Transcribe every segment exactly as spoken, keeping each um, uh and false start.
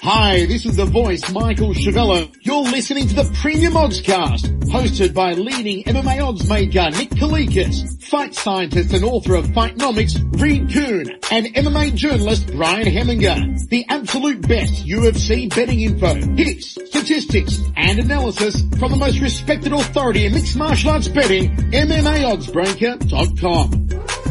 Hi, this is the voice, Michael Chavello. You're listening to the Premium Oddscast, hosted by leading M M A odds maker Nick Kalikas, fight scientist and author of Fightnomics Reed Kuhn, and M M A journalist Brian Heminger. The absolute best U F C betting info, hits, statistics, and analysis from the most respected authority in mixed martial arts betting, M M A odds breaker dot com.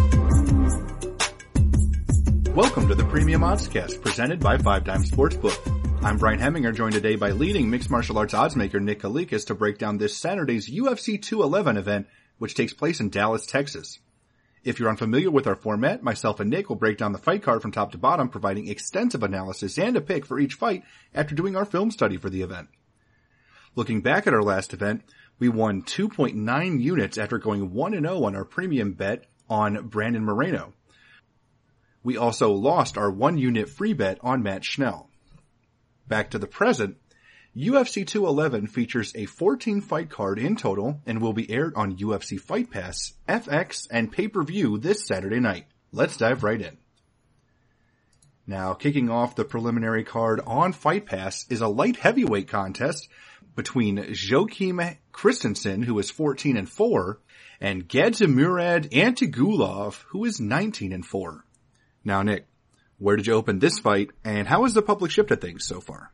Welcome to the Premium Oddscast, presented by Five Dime Sportsbook. I'm Brian Heminger, joined today by leading mixed martial arts oddsmaker Nick Kalikas to break down this Saturday's U F C two eleven event, which takes place in Dallas, Texas. If you're unfamiliar with our format, myself and Nick will break down the fight card from top to bottom, providing extensive analysis and a pick for each fight after doing our film study for the event. Looking back at our last event, we won two point nine units after going one and oh on our premium bet on Brandon Moreno. We also lost our one unit free bet on Matt Schnell. Back to the present, U F C two eleven features a fourteen fight card in total and will be aired on U F C Fight Pass, F X, and pay-per-view this Saturday night. Let's dive right in. Now, kicking off the preliminary card on Fight Pass is a light heavyweight contest between Joachim Christensen, who is fourteen and four, and Gadzhimurad Antigulov, who is nineteen and four. Now, Nick, where did you open this fight, and how has the public shifted things so far?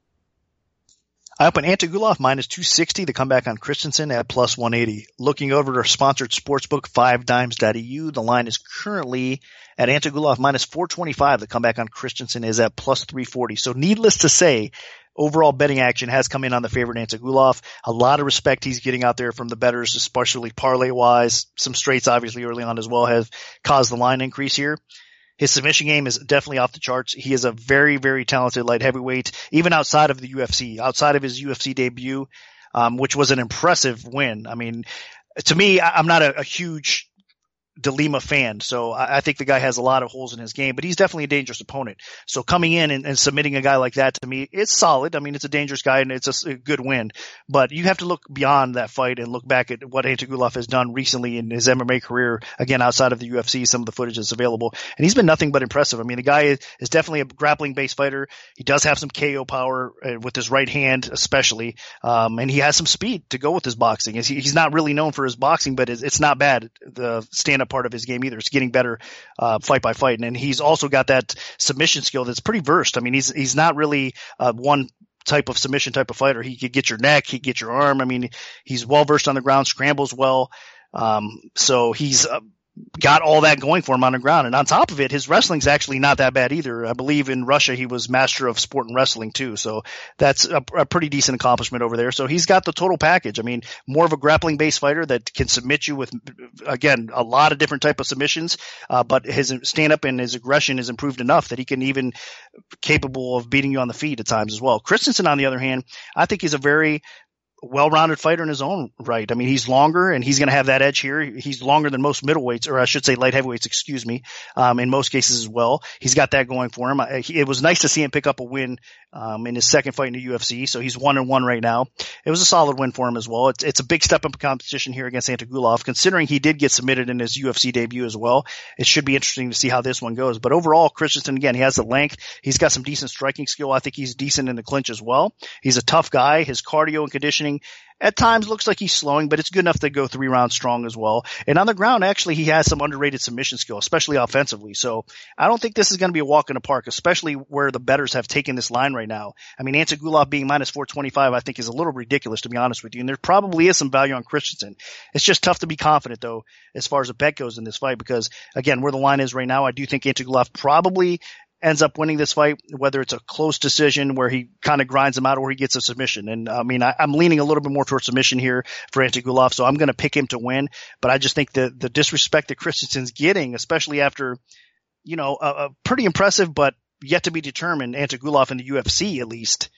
I opened Antigulov minus two sixty, the comeback on Christensen at plus one eighty. Looking over at our sponsored sportsbook, five dimes dot e u, the line is currently at Antigulov minus four twenty-five. The comeback on Christensen is at plus three forty. So needless to say, overall betting action has come in on the favorite Antigulov. A lot of respect he's getting out there from the bettors, especially parlay-wise. Some straights, obviously, early on as well have caused the line increase here. His submission game is definitely off the charts. He is a very, very talented light heavyweight, even outside of the U F C, outside of his U F C debut, um, which was an impressive win. I mean, to me, I'm not a, a huge De Lima fan, so I think the guy has a lot of holes in his game, but he's definitely a dangerous opponent. So coming in and, and submitting a guy like that, to me, it's solid. I mean, it's a dangerous guy and it's a, a good win, but you have to look beyond that fight and look back at what Antigulov has done recently in his M M A career, again, outside of the U F C, some of the footage is available, and he's been nothing but impressive. I mean, the guy is, is definitely a grappling-based fighter. He does have some K O power uh, with his right hand, especially, um, and he has some speed to go with his boxing. He's, he's not really known for his boxing, but it's, it's not bad, the stand-up part of his game either. It's getting better uh, fight by fight, and he's also got that submission skill that's pretty versed. I mean, he's he's not really uh, one type of submission type of fighter. He could get your neck, he could get your arm. I mean, he's well versed on the ground, scrambles well. Um, so he's uh, got all that going for him on the ground. And on top of it, his wrestling's actually not that bad either. I believe in Russia he was master of sport and wrestling too. So that's a, a pretty decent accomplishment over there. So he's got the total package. I mean, more of a grappling based fighter that can submit you with, again, a lot of different type of submissions. Uh, but his stand up and his aggression is improved enough that he can even capable of beating you on the feet at times as well. Christensen, on the other hand, I think he's a very well-rounded fighter in his own right. I mean, he's longer and he's going to have that edge here. He's longer than most middleweights, or I should say light heavyweights, excuse me, um, in most cases as well. He's got that going for him. I, he, it was nice to see him pick up a win um, in his second fight in the U F C. So he's one and one right now. It was a solid win for him as well. It's, it's a big step up in competition here against Antigulov, considering he did get submitted in his U F C debut as well. It should be interesting to see how this one goes. But overall, Christensen, again, he has the length. He's got some decent striking skill. I think he's decent in the clinch as well. He's a tough guy. His cardio and conditioning at times looks like he's slowing, but it's good enough to go three rounds strong as well. And on the ground, actually, he has some underrated submission skill, especially offensively. So I don't think this is going to be a walk in the park, especially where the bettors have taken this line right now. I mean, Antigulov being minus four twenty-five, I think is a little ridiculous, to be honest with you. And there probably is some value on Christensen. It's just tough to be confident, though, as far as a bet goes in this fight, because, again, where the line is right now, I do think Antigulov probably ends up winning this fight, whether it's a close decision where he kind of grinds him out or he gets a submission. And I mean, I, I'm leaning a little bit more towards submission here for Antigulov, so I'm going to pick him to win. But I just think the, the disrespect that Christensen's getting, especially after, you know, a, a pretty impressive but yet to be determined Antigulov in the U F C at least,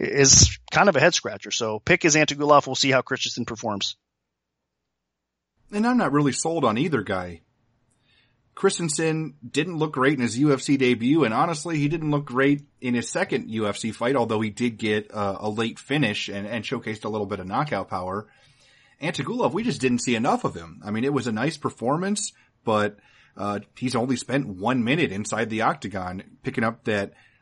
is kind of a head scratcher. So pick his Antigulov. We'll see how Christensen performs. And I'm not really sold on either guy. Christensen didn't look great in his U F C debut, and honestly, he didn't look great in his second U F C fight, although he did get uh, a late finish and, and showcased a little bit of knockout power. Antigulov, we just didn't see enough of him. I mean, it was a nice performance, but uh he's only spent one minute inside the octagon, picking up that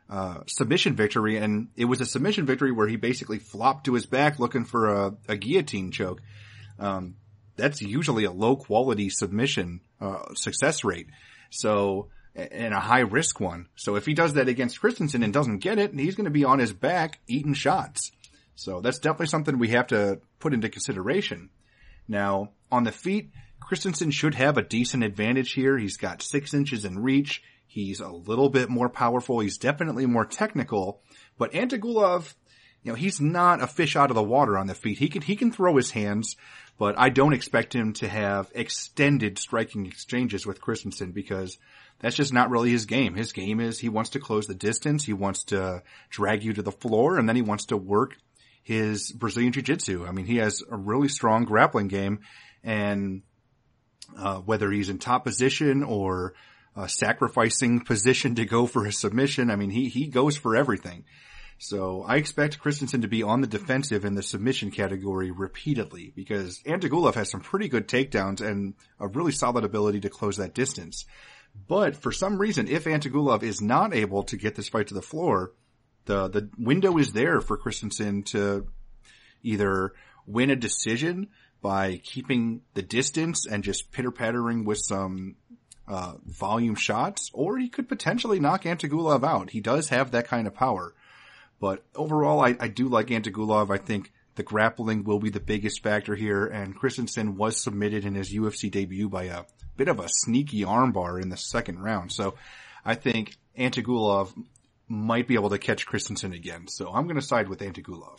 uh, submission victory, and it was a submission victory where he basically flopped to his back looking for a, a guillotine choke. Um, that's usually a low quality submission, uh, success rate. So, and a high risk one. So if he does that against Christensen and doesn't get it, he's going to be on his back eating shots. So that's definitely something we have to put into consideration. Now, on the feet, Christensen should have a decent advantage here. He's got six inches in reach. He's a little bit more powerful. He's definitely more technical. But Antigulov, you know, he's not a fish out of the water on the feet. He can, he can throw his hands, but I don't expect him to have extended striking exchanges with Christensen because that's just not really his game. His game is he wants to close the distance. He wants to drag you to the floor, and then he wants to work his Brazilian Jiu-Jitsu. I mean, he has a really strong grappling game, and uh, whether he's in top position or uh, sacrificing position to go for his submission, I mean, he, he goes for everything. So I expect Christensen to be on the defensive in the submission category repeatedly because Antigulov has some pretty good takedowns and a really solid ability to close that distance. But for some reason, if Antigulov is not able to get this fight to the floor, the, the window is there for Christensen to either win a decision by keeping the distance and just pitter-pattering with some uh volume shots, or he could potentially knock Antigulov out. He does have that kind of power. But overall, I, I do like Antigulov. I think the grappling will be the biggest factor here, and Christensen was submitted in his U F C debut by a bit of a sneaky armbar in the second round. So I think Antigulov might be able to catch Christensen again. So I'm going to side with Antigulov.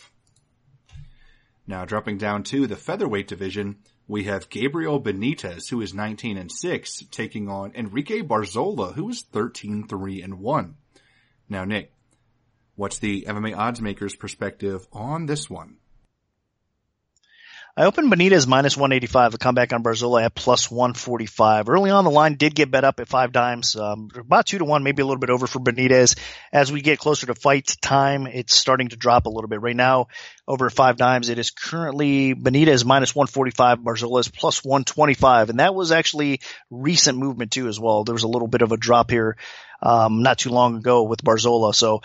Now dropping down to the featherweight division, we have Gabriel Benitez, who is nineteen and six, taking on Enrique Barzola, who is thirteen three and one. Now, Nick, what's the M M A odds makers' perspective on this one? I opened Benitez minus one eighty-five. The comeback on Barzola at plus one forty-five. Early on, the line did get bet up at five dimes, um, about two to one, maybe a little bit over for Benitez. As we get closer to fight time, it's starting to drop a little bit. Right now, over at five dimes, it is currently Benitez minus one forty-five, Barzola is plus one twenty-five, and that was actually recent movement too as well. There was a little bit of a drop here, um, not too long ago with Barzola, so.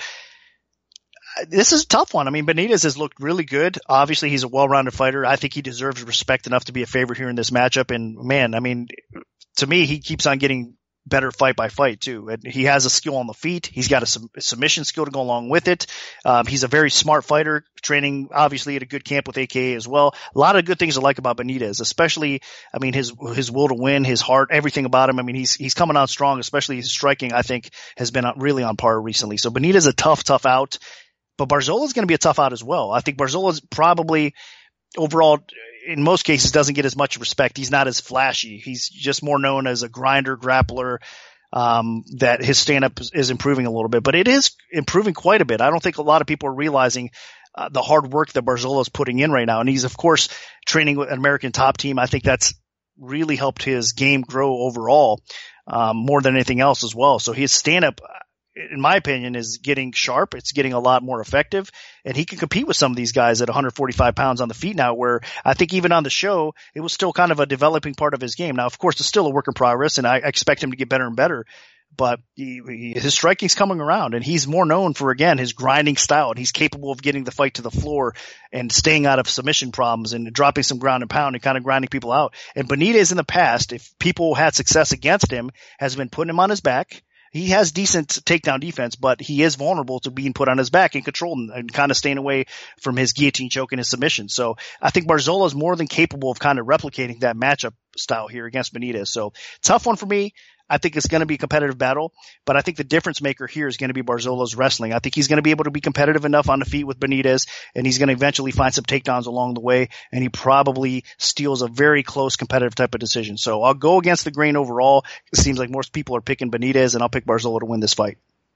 This is a tough one. I mean, Benitez has looked really good. Obviously, he's a well-rounded fighter. I think he deserves respect enough to be a favorite here in this matchup. And man, I mean, to me, he keeps on getting better fight by fight too. And he has a skill on the feet. He's got a, sub- a submission skill to go along with it. Um, he's a very smart fighter, training obviously at a good camp with A K A as well. A lot of good things to like about Benitez, especially, I mean, his, his will to win, his heart, everything about him. I mean, he's, he's coming on strong, especially his striking, I think, has been really on par recently. So Benitez is a tough, tough out. But Barzola is going to be a tough out as well. I think Barzola is probably overall, in most cases, doesn't get as much respect. He's not as flashy. He's just more known as a grinder, grappler, um, that his stand-up is improving a little bit. But it is improving quite a bit. I don't think a lot of people are realizing uh, the hard work that Barzola is putting in right now. And he's, of course, training with an American top team. I think that's really helped his game grow overall, um, more than anything else as well. So his stand-up, in my opinion, is getting sharp. It's getting a lot more effective, and he can compete with some of these guys at one forty-five pounds on the feet now, where I think even on the show, it was still kind of a developing part of his game. Now, of course, it's still a work in progress, and I expect him to get better and better, but he, he, his striking's coming around, and he's more known for, again, his grinding style, and he's capable of getting the fight to the floor and staying out of submission problems and dropping some ground and pound and kind of grinding people out. And Benitez in the past, if people had success against him, has been putting him on his back. He has decent takedown defense, but he is vulnerable to being put on his back and controlled and, and kind of staying away from his guillotine choke and his submission. So I think Barzola is more than capable of kind of replicating that matchup style here against Benitez. So tough one for me. I think it's going to be a competitive battle, but I think the difference maker here is going to be Barzola's wrestling. I think he's going to be able to be competitive enough on the feet with Benitez, and he's going to eventually find some takedowns along the way, and he probably steals a very close competitive type of decision. So I'll go against the grain overall. It seems like most people are picking Benitez, and I'll pick Barzola to win this fight.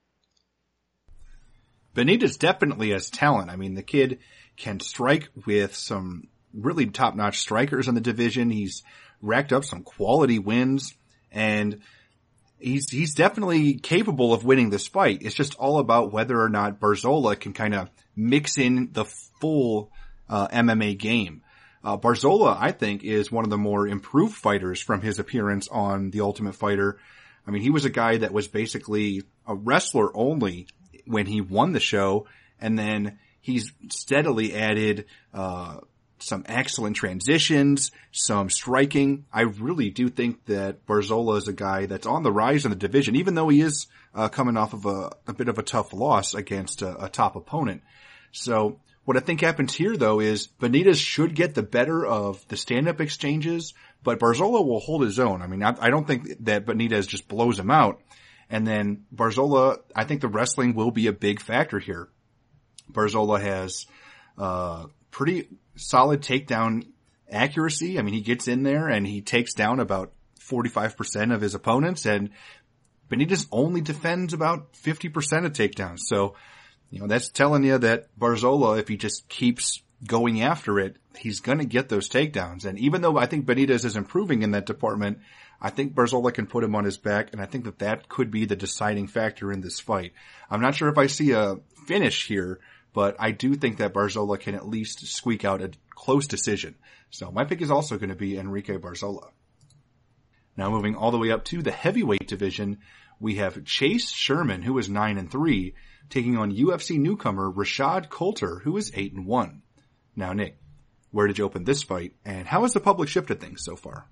Benitez definitely has talent. I mean, the kid can strike with some really top-notch strikers in the division. He's racked up some quality wins, and He's, he's definitely capable of winning this fight. It's just all about whether or not Barzola can kind of mix in the full, uh, M M A game. Uh, Barzola, I think, is one of the more improved fighters from his appearance on The Ultimate Fighter. I mean, he was a guy that was basically a wrestler only when he won the show, and then he's steadily added, uh, some excellent transitions, some striking. I really do think that Barzola is a guy that's on the rise in the division, even though he is uh, coming off of a, a bit of a tough loss against a, a top opponent. So what I think happens here, though, is Benitez should get the better of the stand-up exchanges, but Barzola will hold his own. I mean, I, I don't think that Benitez just blows him out. And then Barzola, I think the wrestling will be a big factor here. Barzola has uh pretty solid takedown accuracy. I mean, he gets in there and he takes down about forty-five percent of his opponents, and Benitez only defends about fifty percent of takedowns. So, you know, that's telling you that Barzola, if he just keeps going after it, he's going to get those takedowns. And even though I think Benitez is improving in that department, I think Barzola can put him on his back, and I think that that could be the deciding factor in this fight. I'm not sure if I see a finish here, but I do think that Barzola can at least squeak out a close decision. So my pick is also going to be Enrique Barzola. Now moving all the way up to the heavyweight division, we have Chase Sherman, who is nine and three, taking on U F C newcomer Rashad Coulter, who is eight and one. Now, Nick, where did you open this fight, and how has the public shifted things so far?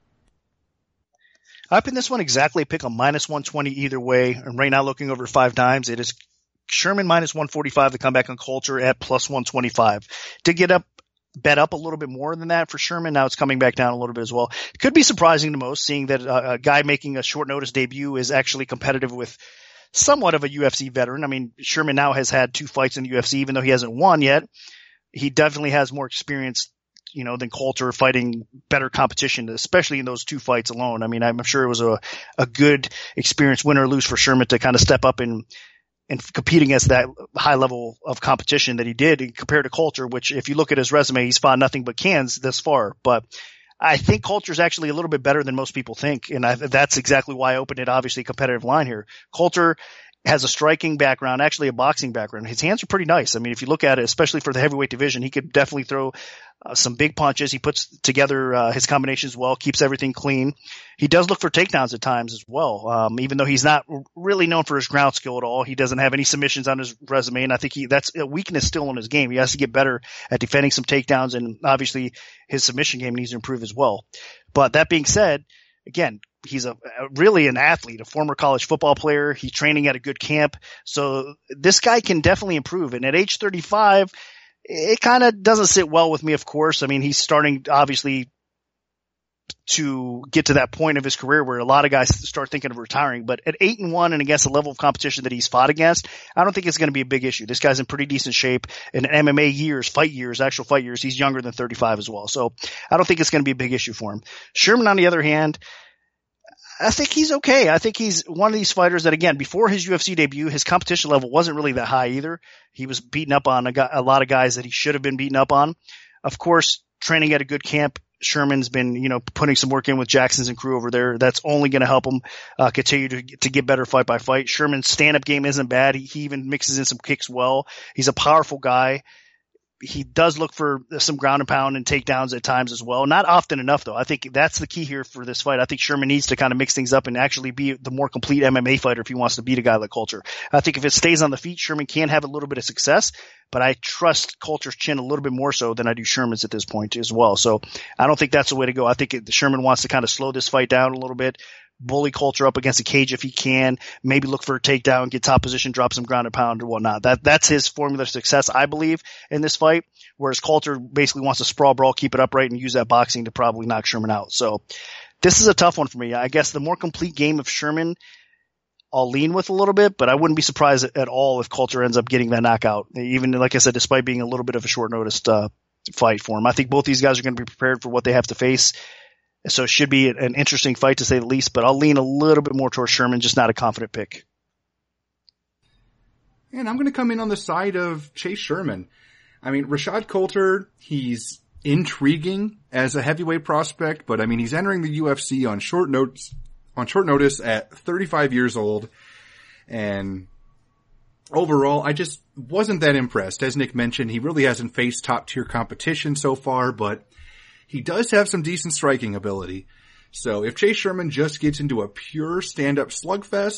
I opened this one exactly, pick a minus one twenty either way. And right now, looking over five dimes, it is Sherman minus one forty-five to come back on Coulter at plus one twenty-five. To get up, bet up a little bit more than that for Sherman. Now it's coming back down a little bit as well. It could be surprising to most, seeing that a, a guy making a short notice debut is actually competitive with somewhat of a U F C veteran. I mean, Sherman now has had two fights in the U F C, even though he hasn't won yet. He definitely has more experience, you know, than Coulter fighting better competition, especially in those two fights alone. I mean, I'm sure it was a, a good experience, win or lose, for Sherman to kind of step up and and compete against that high level of competition that he did compared to Coulter, which if you look at his resume, he's fought nothing but cans thus far. But I think Coulter's actually a little bit better than most people think. And I, that's exactly why I opened it, obviously, a competitive line here. Coulter has a striking background, actually a boxing background. His hands are pretty nice. I mean, if you look at it, especially for the heavyweight division, he could definitely throw uh, some big punches. He puts together uh, his combinations well, keeps everything clean. He does look for takedowns at times as well. Um, even though he's not really known for his ground skill at all, he doesn't have any submissions on his resume, and I think he that's a weakness still in his game. He has to get better at defending some takedowns, and obviously his submission game needs to improve as well. But that being said, again, he's a, a really an athlete, a former college football player. He's training at a good camp. So this guy can definitely improve. And at age thirty-five, it kind of doesn't sit well with me, of course. I mean, he's starting obviously to get to that point of his career where a lot of guys start thinking of retiring. But at eight and one and against the level of competition that he's fought against, I don't think it's going to be a big issue. This guy's in pretty decent shape. In M M A years, fight years, actual fight years, he's younger than thirty-five as well. So I don't think it's going to be a big issue for him. Sherman, on the other hand, I think he's okay. I think he's one of these fighters that, again, before his U F C debut, his competition level wasn't really that high either. He was beating up on a, guy, a lot of guys that he should have been beaten up on. Of course, training at a good camp, Sherman's been, you know, putting some work in with Jackson's and crew over there. That's only going to help him uh, continue to, to get better fight by fight. Sherman's stand-up game isn't bad. He, he even mixes in some kicks well. He's a powerful guy. He does look for some ground and pound and takedowns at times as well. Not often enough, though. I think that's the key here for this fight. I think Sherman needs to kind of mix things up and actually be the more complete M M A fighter if he wants to beat a guy like Coulter. I think if it stays on the feet, Sherman can have a little bit of success, but I trust Coulter's chin a little bit more so than I do Sherman's at this point as well. So I don't think that's the way to go. I think it, Sherman wants to kind of slow this fight down a little bit, bully Coulter up against the cage if he can, maybe look for a takedown, get top position, drop some ground and pound or whatnot. That That's his formula of success, I believe, in this fight, whereas Coulter basically wants to sprawl, brawl, keep it upright, and use that boxing to probably knock Sherman out. So this is a tough one for me. I guess the more complete game of Sherman I'll lean with a little bit, but I wouldn't be surprised at all if Coulter ends up getting that knockout, even, like I said, despite being a little bit of a short-noticed uh, fight for him. I think both these guys are going to be prepared for what they have to face. So it should be an interesting fight, to say the least, but I'll lean a little bit more towards Sherman, just not a confident pick. And I'm going to come in on the side of Chase Sherman. I mean, Rashad Coulter, he's intriguing as a heavyweight prospect, but I mean, he's entering the U F C on short notice, on short notice at thirty-five years old. And overall, I just wasn't that impressed. As Nick mentioned, he really hasn't faced top tier competition so far, but he does have some decent striking ability. So if Chase Sherman just gets into a pure stand-up slugfest,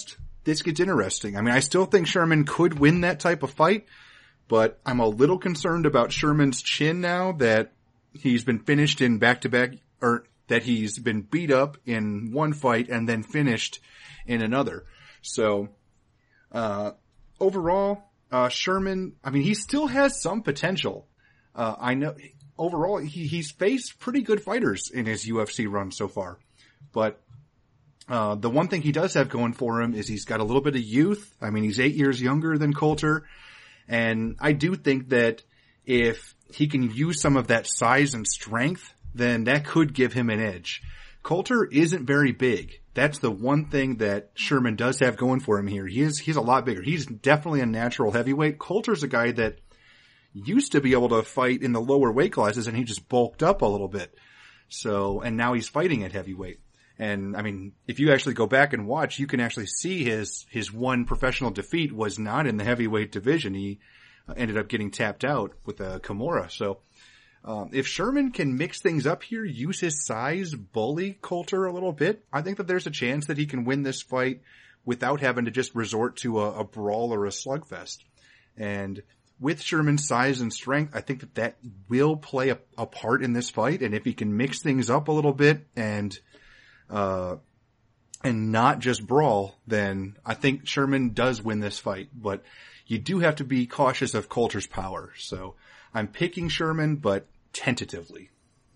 this gets interesting. I mean, I still think Sherman could win that type of fight, but I'm a little concerned about Sherman's chin now that he's been finished in back-to-back, or that he's been beat up in one fight and then finished in another. So, uh, overall, uh, Sherman, I mean, he still has some potential. Uh, I know, overall, he, he's faced pretty good fighters in his U F C run so far. But, uh, the one thing he does have going for him is he's got a little bit of youth. I mean, he's eight years younger than Coulter. And I do think that if he can use some of that size and strength, then that could give him an edge. Coulter isn't very big. That's the one thing that Sherman does have going for him here. He is, he's a lot bigger. He's definitely a natural heavyweight. Coulter's a guy that used to be able to fight in the lower weight classes and he just bulked up a little bit. So, and now he's fighting at heavyweight. And I mean, if you actually go back and watch, you can actually see his, his one professional defeat was not in the heavyweight division. He ended up getting tapped out with a Kimura. So, Um, if Sherman can mix things up here, use his size, bully Coulter a little bit, I think that there's a chance that he can win this fight without having to just resort to a, a brawl or a slugfest. And with Sherman's size and strength, I think that that will play a, a part in this fight. And if he can mix things up a little bit and, uh, and not just brawl, then I think Sherman does win this fight. But you do have to be cautious of Coulter's power. So I'm picking Sherman, but tentatively.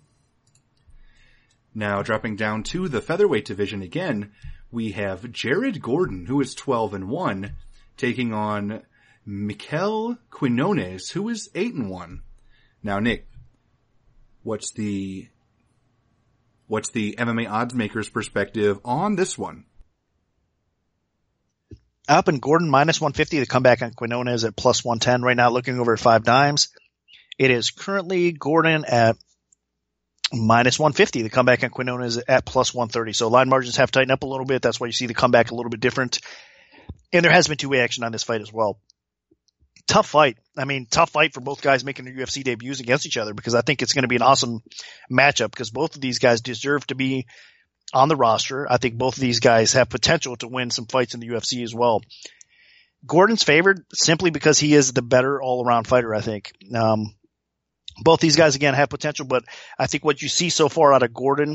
Now dropping down to the featherweight division again, we have Jared Gordon, who is twelve and one, taking on Mikel Quinones, who is eight and one. Now, Nick, what's the what's the M M A odds maker's perspective on this one? Up in Gordon minus one fifty. The comeback on Quinones at plus one ten right now. Looking over at five dimes. It is currently Gordon at minus one fifty. The comeback on Quinones at plus one thirty. So line margins have tightened up a little bit. That's why you see the comeback a little bit different. And there has been two-way action on this fight as well. Tough fight. I mean, tough fight for both guys making their U F C debuts against each other because I think it's going to be an awesome matchup because both of these guys deserve to be on the roster. I think both of these guys have potential to win some fights in the U F C as well. Gordon's favored simply because he is the better all-around fighter, I think. Um, Both these guys, again, have potential, but I think what you see so far out of Gordon,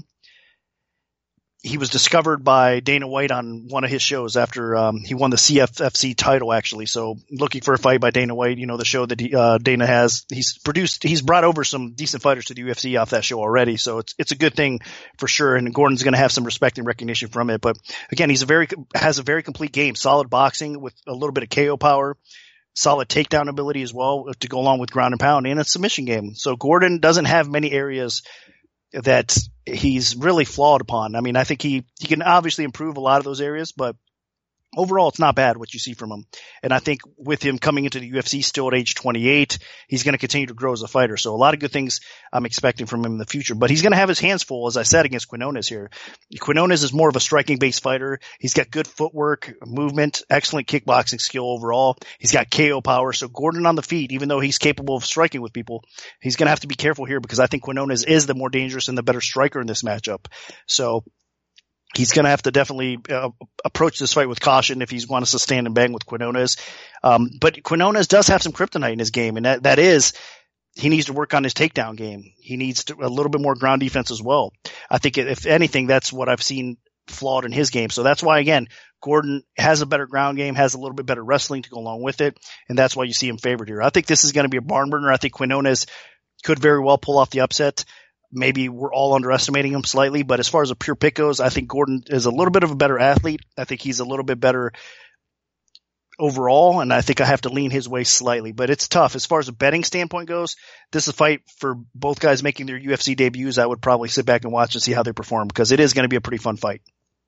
he was discovered by Dana White on one of his shows after um, he won the C F F C title, actually. So looking for a fight by Dana White, you know, the show that he, uh, Dana has. He's produced, he's brought over some decent fighters to the U F C off that show already. So it's it's a good thing for sure, and Gordon's going to have some respect and recognition from it. But again, he's a very has a very complete game, solid boxing with a little bit of K O power. Solid takedown ability as well to go along with ground and pound and a submission game. So Gordon doesn't have many areas that he's really flawed upon. I mean, I think he, he can obviously improve a lot of those areas, but overall it's not bad what you see from him. And I think with him coming into the U F C still at age twenty-eight, he's going to continue to grow as a fighter. So a lot of good things I'm expecting from him in the future, but he's going to have his hands full, as I said, against Quinones here. Quinones is more of a striking based fighter. He's got good footwork, movement, excellent kickboxing skill overall. He's got K O power. So Gordon on the feet, even though he's capable of striking with people, he's going to have to be careful here because I think Quinones is the more dangerous and the better striker in this matchup. So he's going to have to definitely uh, approach this fight with caution if he wants to stand and bang with Quinones. Um, but Quinones does have some kryptonite in his game, and that, that is he needs to work on his takedown game. He needs to, a little bit more ground defense as well. I think, if anything, that's what I've seen flawed in his game. So that's why, again, Gordon has a better ground game, has a little bit better wrestling to go along with it, and that's why you see him favored here. I think this is going to be a barn burner. I think Quinones could very well pull off the upset. Maybe we're all underestimating him slightly, but as far as a pure pick goes, I think Gordon is a little bit of a better athlete. I think he's a little bit better overall, and I think I have to lean his way slightly, but it's tough. As far as a betting standpoint goes, this is a fight for both guys making their U F C debuts. I would probably sit back and watch and see how they perform because it is going to be a pretty fun fight.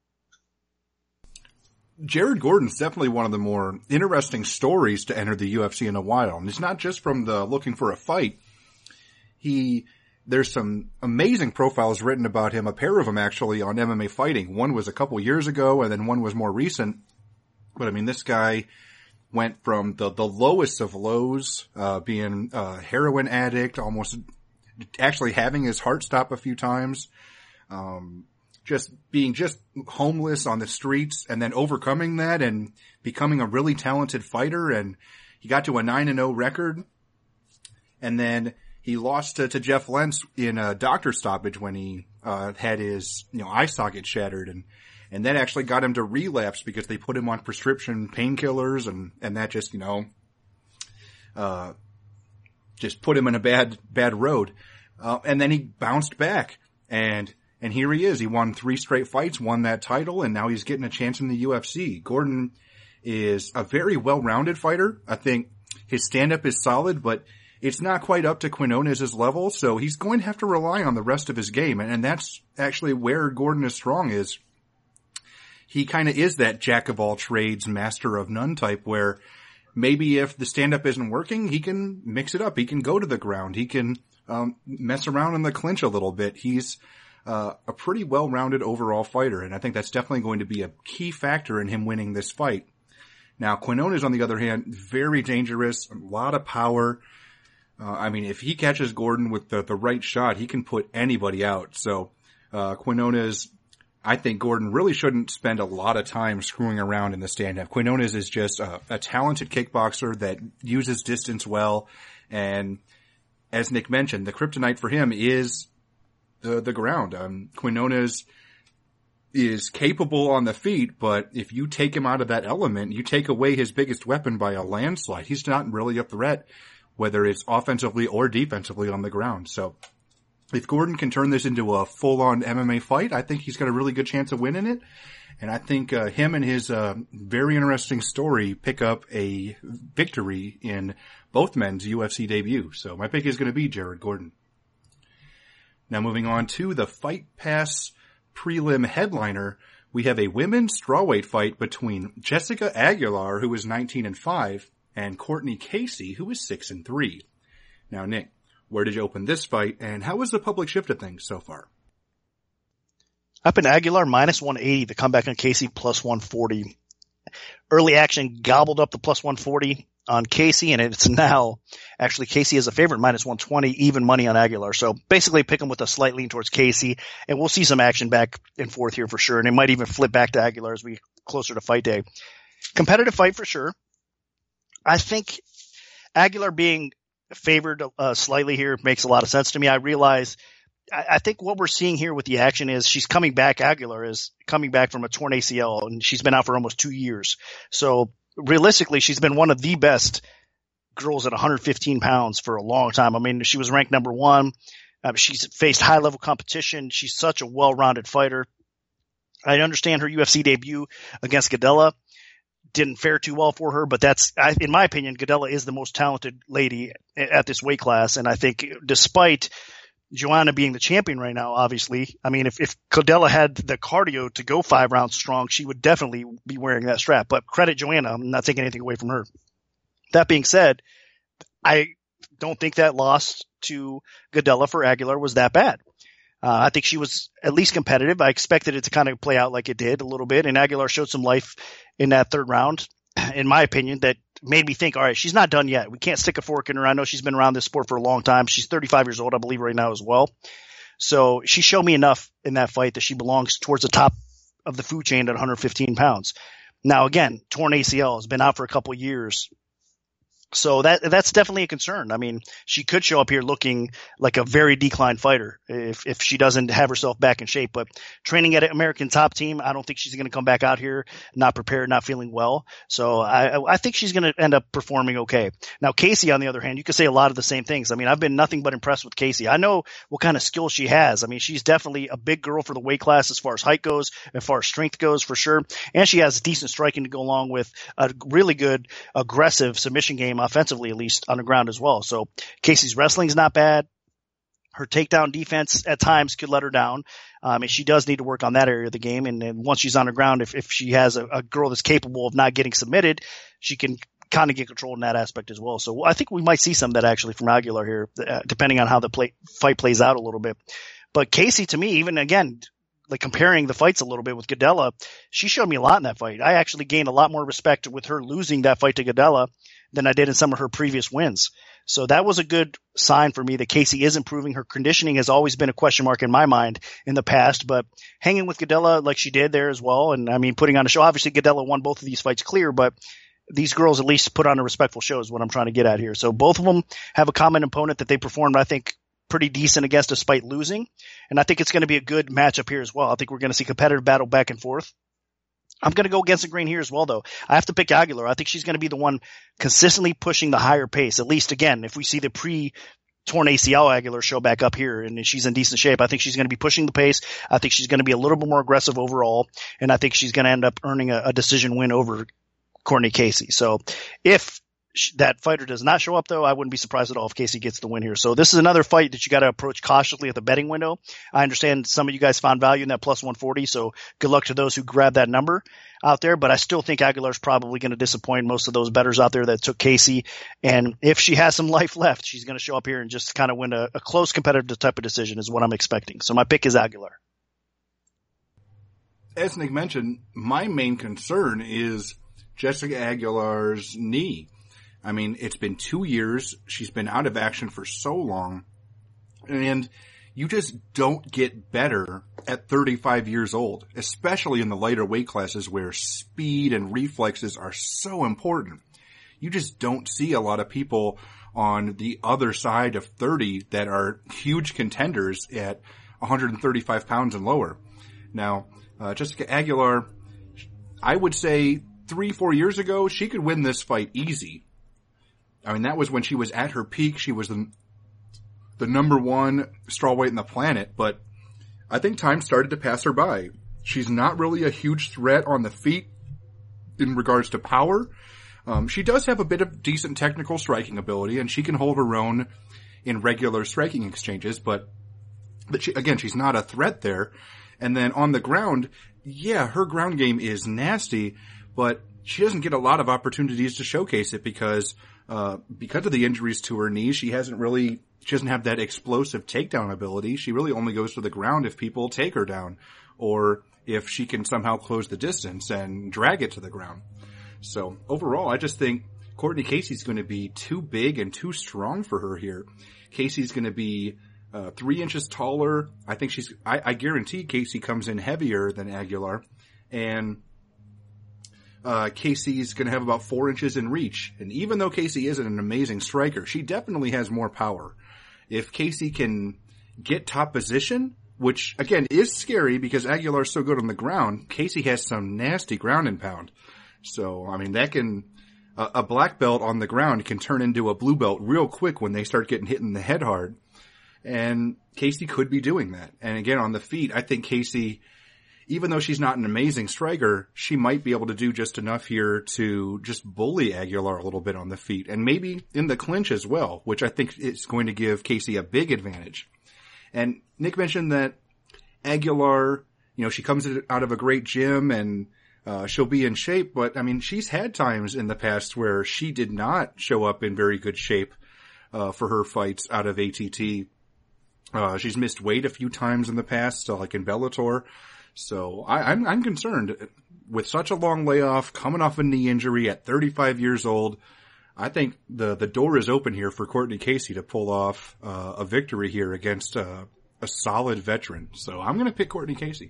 Jared Gordon's definitely one of the more interesting stories to enter the U F C in a while, and it's not just from the looking for a fight. He... There's some amazing profiles written about him, a pair of them actually, on M M A Fighting. One was a couple years ago, and then one was more recent. But I mean, this guy went from the, the lowest of lows, uh, being a heroin addict, almost actually having his heart stop a few times, um, just being just homeless on the streets and then overcoming that and becoming a really talented fighter. And he got to a nine and oh record. And then he lost to, to Jeff Lentz in a doctor stoppage when he, uh, had his, you know, eye socket shattered. And, and that actually got him to relapse because they put him on prescription painkillers and, and that just, you know, uh, just put him in a bad, bad road. Uh, and then he bounced back and, and here he is. He won three straight fights, won that title, and now he's getting a chance in the U F C. Gordon is a very well-rounded fighter. I think his stand-up is solid, but it's not quite up to Quinones's level, so he's going to have to rely on the rest of his game, and, and that's actually where Gordon is strong is he kind of is that jack-of-all-trades, master-of-none type where maybe if the stand-up isn't working, he can mix it up. He can go to the ground. He can um, mess around in the clinch a little bit. He's uh, a pretty well-rounded overall fighter, and I think that's definitely going to be a key factor in him winning this fight. Now, Quinones, on the other hand, very dangerous, a lot of power. Uh, I mean, if he catches Gordon with the, the right shot, he can put anybody out. So, uh, Quinones, I think Gordon really shouldn't spend a lot of time screwing around in the stand-up. Quinones is just a, a talented kickboxer that uses distance well. And as Nick mentioned, the kryptonite for him is the, the ground. Um, Quinones is capable on the feet, but if you take him out of that element, you take away his biggest weapon by a landslide. He's not really a threat, whether it's offensively or defensively on the ground. So if Gordon can turn this into a full-on M M A fight, I think he's got a really good chance of winning it. And I think uh, him and his uh, very interesting story pick up a victory in both men's U F C debut. So my pick is going to be Jared Gordon. Now moving on to the Fight Pass prelim headliner, we have a women's strawweight fight between Jessica Aguilar, who is nineteen and five, and Courtney Casey, who is six and three. Now, Nick, where did you open this fight, and how has the public shifted things so far? Up in Aguilar, minus one eighty. The comeback on Casey, plus one forty. Early action gobbled up the plus one forty on Casey, and it's now actually Casey is a favorite, minus one twenty, even money on Aguilar. So basically pick him with a slight lean towards Casey, and we'll see some action back and forth here for sure. And it might even flip back to Aguilar as we get closer to fight day. Competitive fight for sure. I think Aguilar being favored uh, slightly here makes a lot of sense to me. I realize I, I think what we're seeing here with the action is she's coming back. Aguilar is coming back from a torn A C L, and she's been out for almost two years. So realistically, she's been one of the best girls at one hundred fifteen pounds for a long time. I mean, she was ranked number one. Uh, she's faced high level competition. She's such a well-rounded fighter. I understand her U F C debut against Gadella didn't fare too well for her, but that's, I, in my opinion, Gadella is the most talented lady at this weight class. And I think despite Joanna being the champion right now, obviously, I mean, if, if Gadella had the cardio to go five rounds strong, she would definitely be wearing that strap. But credit Joanna, I'm not taking anything away from her. That being said, I don't think that loss to Gadella for Aguilar was that bad. Uh, I think she was at least competitive. I expected it to kind of play out like it did a little bit, and Aguilar showed some life in that third round, in my opinion, that made me think, all right, she's not done yet. We can't stick a fork in her. I know she's been around this sport for a long time. She's thirty-five years old, I believe, right now as well. So she showed me enough in that fight that she belongs towards the top of the food chain at one hundred fifteen pounds. Now, again, torn A C L, has been out for a couple of years. So that that's definitely a concern. I mean, she could show up here looking like a very declined fighter if if she doesn't have herself back in shape. But training at an American top team, I don't think she's going to come back out here not prepared, not feeling well. So I I think she's going to end up performing okay. Now, Casey, on the other hand, you could say a lot of the same things. I mean, I've been nothing but impressed with Casey. I know what kind of skill she has. I mean, she's definitely a big girl for the weight class as far as height goes, as far as strength goes, for sure. And she has decent striking to go along with a really good aggressive submission game, offensively at least, on the ground as well. So Casey's wrestling's not bad. Her takedown defense at times could let her down. Um, and she does need to work on that area of the game. And then once she's on the ground, if, if she has a, a girl that's capable of not getting submitted, she can kind of get control in that aspect as well. So I think we might see some of that actually from Aguilar here, uh, depending on how the play, fight plays out a little bit. But Casey, to me, even again, like comparing the fights a little bit with Gadella, she showed me a lot in that fight. I actually gained a lot more respect with her losing that fight to Gadella than I did in some of her previous wins. So that was a good sign for me that Casey is improving. Her conditioning has always been a question mark in my mind in the past, but hanging with Gadelha like she did there as well. And I mean, putting on a show, obviously Gadelha won both of these fights clear, but these girls at least put on a respectful show is what I'm trying to get at here. So both of them have a common opponent that they performed, I think, pretty decent against despite losing. And I think it's going to be a good matchup here as well. I think we're going to see competitive battle back and forth. I'm going to go against the grain here as well, though. I have to pick Aguilar. I think she's going to be the one consistently pushing the higher pace. At least, again, if we see the pre-torn A C L Aguilar show back up here and she's in decent shape, I think she's going to be pushing the pace. I think she's going to be a little bit more aggressive overall, and I think she's going to end up earning a, a decision win over Courtney Casey. So if that fighter does not show up, though, I wouldn't be surprised at all if Casey gets the win here. So this is another fight that you got to approach cautiously at the betting window. I understand some of you guys found value in that plus one forty, so good luck to those who grabbed that number out there. But I still think Aguilar's probably going to disappoint most of those bettors out there that took Casey. And if she has some life left, she's going to show up here and just kind of win a, a close competitive type of decision is what I'm expecting. So my pick is Aguilar. As Nick mentioned, my main concern is Jessica Aguilar's knee. I mean, it's been two years. She's been out of action for so long. And you just don't get better at thirty-five years old, especially in the lighter weight classes where speed and reflexes are so important. You just don't see a lot of people on the other side of thirty that are huge contenders at one hundred thirty-five pounds and lower. Now, uh, Jessica Aguilar, I would say three, four years ago, she could win this fight easy. I mean, that was when she was at her peak. She was the, the number one strawweight in the planet, but I think time started to pass her by. She's not really a huge threat on the feet in regards to power. Um, she does have a bit of decent technical striking ability, and she can hold her own in regular striking exchanges, but, but she, again, she's not a threat there. And then on the ground, yeah, her ground game is nasty, but she doesn't get a lot of opportunities to showcase it because Uh, because of the injuries to her knees, she hasn't really, she doesn't have that explosive takedown ability. She really only goes to the ground if people take her down or if she can somehow close the distance and drag it to the ground. So overall, I just think Courtney Casey's going to be too big and too strong for her here. Casey's going to be uh, three inches taller. I think she's, I, I guarantee Casey comes in heavier than Aguilar, and Uh, Casey's going to have about four inches in reach. And even though Casey isn't an amazing striker, she definitely has more power. If Casey can get top position, which again is scary because Aguilar's so good on the ground, Casey has some nasty ground and pound. So, I mean, that can, a, a black belt on the ground can turn into a blue belt real quick when they start getting hit in the head hard. And Casey could be doing that. And again, on the feet, I think Casey, even though she's not an amazing striker, she might be able to do just enough here to just bully Aguilar a little bit on the feet and maybe in the clinch as well, which I think is going to give Casey a big advantage. And Nick mentioned that Aguilar, you know, she comes out of a great gym and uh, she'll be in shape, but I mean, she's had times in the past where she did not show up in very good shape uh, for her fights out of A T T. Uh, she's missed weight a few times in the past, uh, like in Bellator. So I, I'm, I'm concerned with such a long layoff, coming off a knee injury at thirty-five years old. I think the, the door is open here for Courtney Casey to pull off uh, a victory here against uh, a solid veteran. So I'm going to pick Courtney Casey.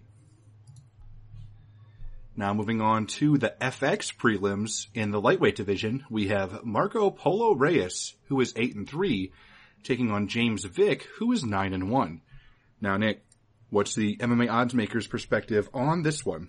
Now moving on to the F X prelims in the lightweight division, we have Marco Polo Reyes, who is eight and three, taking on James Vick, who is nine and one. Now, Nick, what's the M M A odds maker's perspective on this one?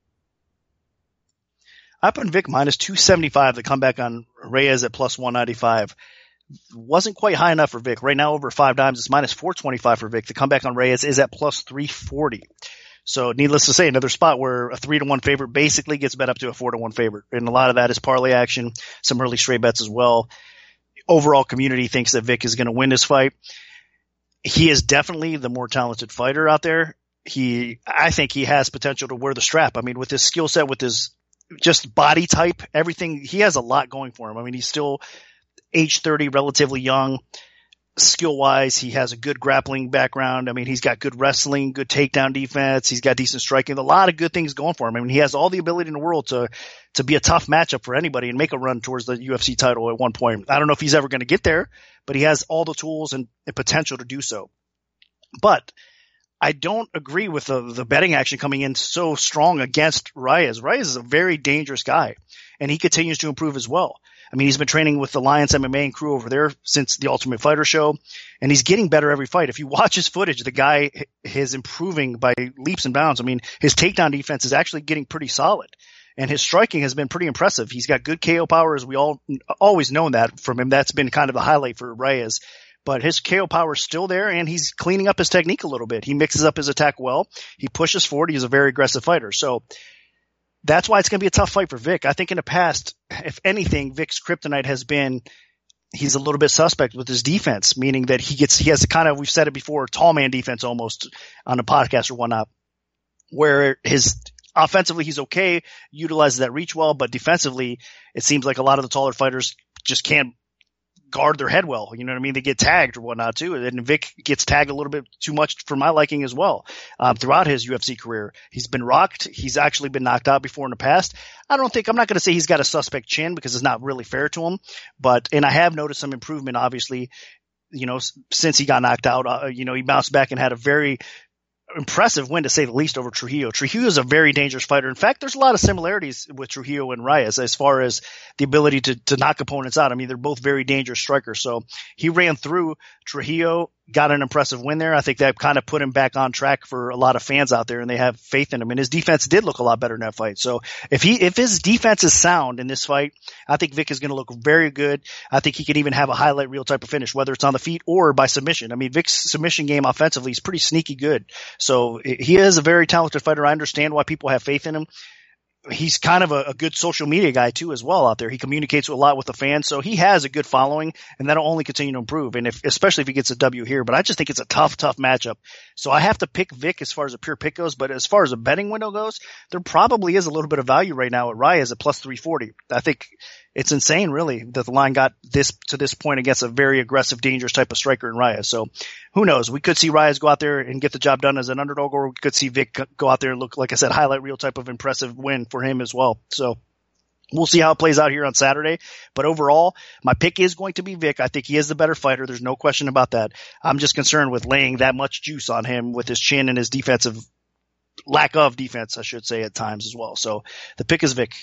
I put Vic minus two seventy-five. The comeback on Reyes at plus one ninety-five wasn't quite high enough for Vic. Right now, over five dimes, it's minus four twenty-five for Vic. The comeback on Reyes is at plus three forty. So needless to say, another spot where a three to one favorite basically gets bet up to a four to one favorite. And a lot of that is parlay action, some early straight bets as well. Overall community thinks that Vic is going to win this fight. He is definitely the more talented fighter out there. He, I think he has potential to wear the strap. I mean, with his skill set, with his just body type, everything, he has a lot going for him. I mean, he's still age thirty, relatively young. skill-wise, he has a good grappling background. I mean, he's got good wrestling, good takedown defense. He's got decent striking. A lot of good things going for him. I mean, he has all the ability in the world to to be a tough matchup for anybody and make a run towards the U F C title at one point. I don't know if he's ever going to get there, but he has all the tools and, and potential to do so. But I don't agree with the, the betting action coming in so strong against Reyes. Reyes is a very dangerous guy, and he continues to improve as well. I mean, he's been training with the Alliance M M A and crew over there since the Ultimate Fighter show, and he's getting better every fight. If you watch his footage, the guy is improving by leaps and bounds. I mean, his takedown defense is actually getting pretty solid, and his striking has been pretty impressive. He's got good K O power, as we all always known that from him. That's been kind of the highlight for Reyes. But his K O power is still there, and he's cleaning up his technique a little bit. He mixes up his attack well. He pushes forward. He's a very aggressive fighter. So that's why it's going to be a tough fight for Vic. I think in the past, if anything, Vic's kryptonite has been he's a little bit suspect with his defense, meaning that he gets he has a kind of, we've said it before, tall man defense almost on the podcast or whatnot, where his offensively he's okay, utilizes that reach well, but defensively it seems like a lot of the taller fighters just can't guard their head well. You know what I mean? They get tagged or whatnot too. And Vic gets tagged a little bit too much for my liking as well. Um, throughout his U F C career, he's been rocked. He's actually been knocked out before in the past. I don't think, I'm not going to say he's got a suspect chin because it's not really fair to him, but, and I have noticed some improvement, obviously, you know, since he got knocked out. Uh, you know, he bounced back and had a very impressive win, to say the least, over Trujillo. Trujillo is a very dangerous fighter. In fact, there's a lot of similarities with Trujillo and Reyes as far as the ability to, to knock opponents out. I mean, they're both very dangerous strikers. So he ran through Trujillo, got an impressive win there. I think that kind of put him back on track for a lot of fans out there, and they have faith in him. And his defense did look a lot better in that fight. So if he, if his defense is sound in this fight, I think Vic is going to look very good. I think he can even have a highlight reel type of finish, whether it's on the feet or by submission. I mean, Vic's submission game offensively is pretty sneaky good. So he is a very talented fighter. I understand why people have faith in him. He's kind of a, a good social media guy too as well out there. He communicates a lot with the fans, so he has a good following, and that'll only continue to improve. And if, especially if he gets a W here, but I just think it's a tough, tough matchup. So I have to pick Vic as far as a pure pick goes, but as far as a betting window goes, there probably is a little bit of value right now at Reyes at plus three forty. I think it's insane, really, that the line got this to this point against a very aggressive, dangerous type of striker in Reyes. So who knows? We could see Reyes go out there and get the job done as an underdog, or we could see Vic go out there and look, like I said, highlight reel type of impressive win for him as well. So we'll see how it plays out here on Saturday. But overall, my pick is going to be Vic. I think he is the better fighter. There's no question about that. I'm just concerned with laying that much juice on him with his chin and his defensive lack of defense, I should say, at times as well. So the pick is Vic.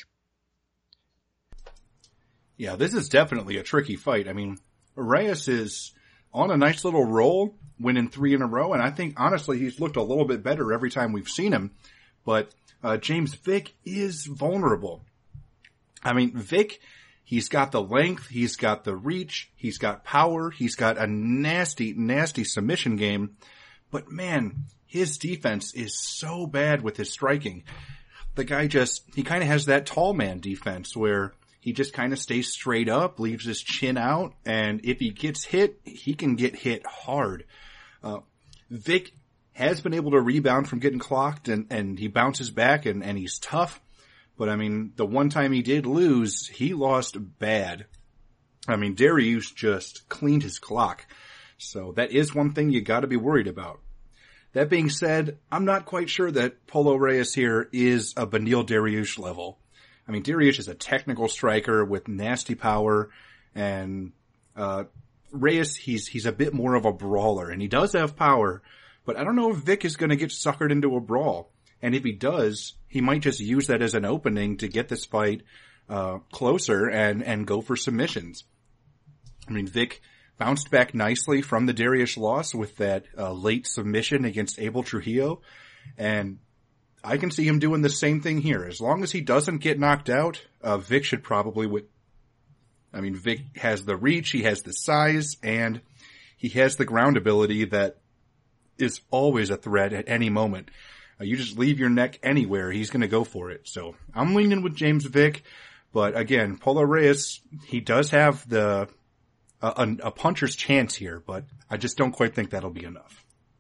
Yeah, this is definitely a tricky fight. I mean, Reyes is on a nice little roll, winning three in a row, and I think, honestly, he's looked a little bit better every time we've seen him. But uh, James Vick is vulnerable. I mean, Vic, he's got the length, he's got the reach, he's got power, he's got a nasty, nasty submission game. But man, his defense is so bad with his striking. The guy just, he kind of has that tall man defense where he just kind of stays straight up, leaves his chin out, and if he gets hit, he can get hit hard. Uh, Vic has been able to rebound from getting clocked, and, and he bounces back, and, and he's tough. But, I mean, the one time he did lose, he lost bad. I mean, Dariush just cleaned his clock. So that is one thing you got to be worried about. That being said, I'm not quite sure that Polo Reyes here is a Beneil Dariush level. I mean, Dariush is a technical striker with nasty power, and uh Reyes, he's he's a bit more of a brawler, and he does have power, but I don't know if Vic is going to get suckered into a brawl. And if he does, he might just use that as an opening to get this fight uh closer and and go for submissions. I mean, Vic bounced back nicely from the Dariush loss with that uh, late submission against Abel Trujillo, and I can see him doing the same thing here. As long as he doesn't get knocked out, uh, Vic should probably win. I mean, Vic has the reach, he has the size, and he has the ground ability that is always a threat at any moment. Uh, you just leave your neck anywhere, he's going to go for it. So I'm leaning with James Vic, but again, Polo Reyes, he does have the uh, a, a puncher's chance here, but I just don't quite think that'll be enough.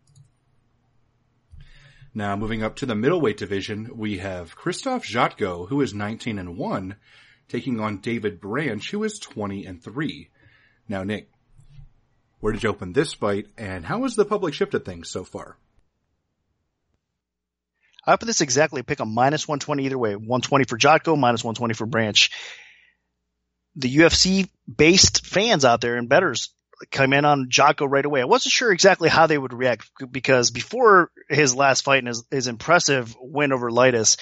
Now, moving up to the middleweight division, we have Krzysztof Jotko, who is nineteen and one, taking on David Branch, who is twenty and three. Now, Nick, Where did you open this fight, and how has the public shifted things so far? I opened this exactly. Pick a minus one twenty either way. one twenty for Jotko, minus one twenty for Branch. The U F C-based fans out there and bettors come in on Jotko right away. I wasn't sure exactly how they would react because before his last fight and his, his impressive win over Litis,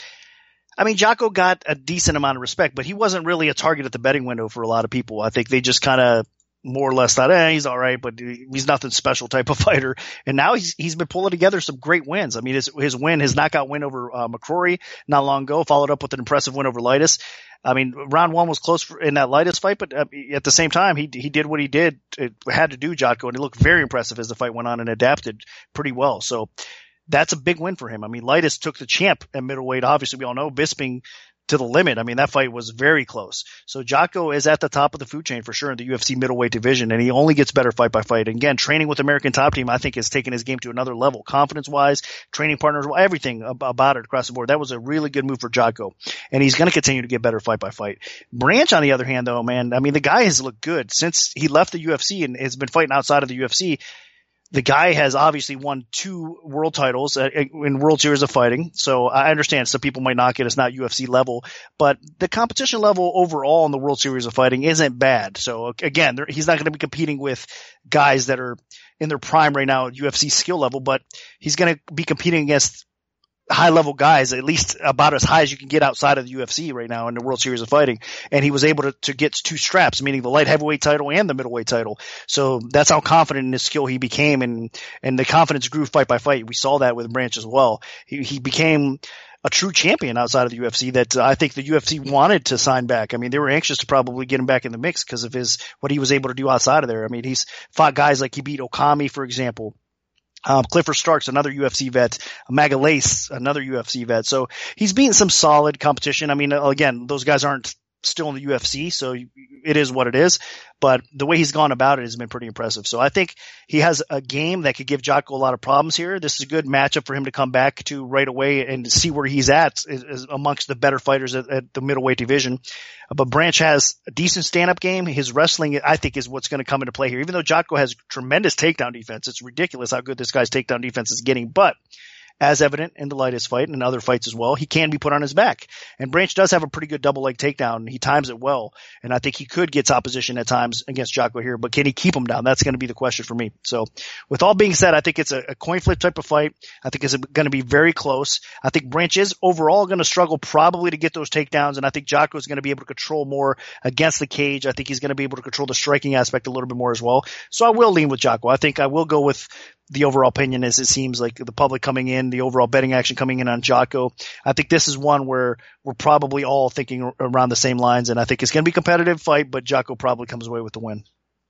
I mean, Jotko got a decent amount of respect, but he wasn't really a target at the betting window for a lot of people. I think they just kind of more or less thought, eh, he's all right, but he's nothing special type of fighter. And now he's he's been pulling together some great wins. I mean, his his win, his knockout win over uh, McCrory not long ago, followed up with an impressive win over Litis. I mean, round one was close for, in that Litis fight, but uh, at the same time, he he did what he did, it had to do, Jotko, and it looked very impressive as the fight went on and adapted pretty well. So that's a big win for him. I mean, Litis took the champ at middleweight. Obviously, we all know Bisping to the limit. I mean, that fight was very close. So Jotko is at the top of the food chain for sure in the U F C middleweight division, and he only gets better fight by fight. And again, training with American Top Team, I think, has taken his game to another level, confidence-wise, training partners, everything about it across the board. That was a really good move for Jotko, and he's going to continue to get better fight by fight. Branch, on the other hand, though, man, I mean, the guy has looked good since he left the U F C and has been fighting outside of the U F C. The guy has obviously won two world titles in World Series of Fighting. So I understand some people might knock it. It's not U F C level, but the competition level overall in the World Series of Fighting isn't bad. So again, he's not going to be competing with guys that are in their prime right now at U F C skill level, but he's going to be competing against high level guys, at least about as high as you can get outside of the U F C right now in the World Series of Fighting. And he was able to, to get two straps, meaning the light heavyweight title and the middleweight title. So that's how confident in his skill he became, and, and the confidence grew fight by fight. We saw that with Branch as well. He, he became a true champion outside of the U F C that uh, I think the U F C wanted to sign back. I mean, they were anxious to probably get him back in the mix because of his, what he was able to do outside of there. I mean, he's fought guys like he beat Okami, for example. Um, Clifford Starks, another U F C vet. Magalhaes, another U F C vet. So he's beaten some solid competition. I mean, again, those guys aren't still in the U F C, so it is what it is. But the way he's gone about it has been pretty impressive. So I think he has a game that could give Jotko a lot of problems here. This is a good matchup for him to come back to right away and see where he's at is, is amongst the better fighters at, at the middleweight division. But Branch has a decent stand-up game. His wrestling, I think, is what's going to come into play here. Even though Jotko has tremendous takedown defense, it's ridiculous how good this guy's takedown defense is getting. But as evident in the Litis fight and in other fights as well, he can be put on his back. And Branch does have a pretty good double leg takedown. He times it well. And I think he could get top position at times against Jotko here, but can he keep him down? That's going to be the question for me. So with all being said, I think it's a, a coin flip type of fight. I think it's going to be very close. I think Branch is overall going to struggle probably to get those takedowns. And I think Jotko is going to be able to control more against the cage. I think he's going to be able to control the striking aspect a little bit more as well. So I will lean with Jotko. I think I will go with the overall opinion is it seems like the public coming in, the overall betting action coming in on Jotko. I think this is one where we're probably all thinking around the same lines, and I think it's going to be a competitive fight, but Jotko probably comes away with the win.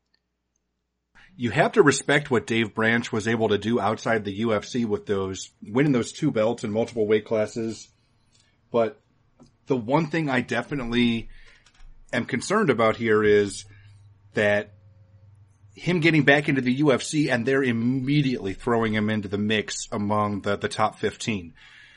You have to respect what Dave Branch was able to do outside the U F C with those, winning those two belts in multiple weight classes. But the one thing I definitely am concerned about here is that him getting back into the U F C and they're immediately throwing him into the mix among the, the top fifteen.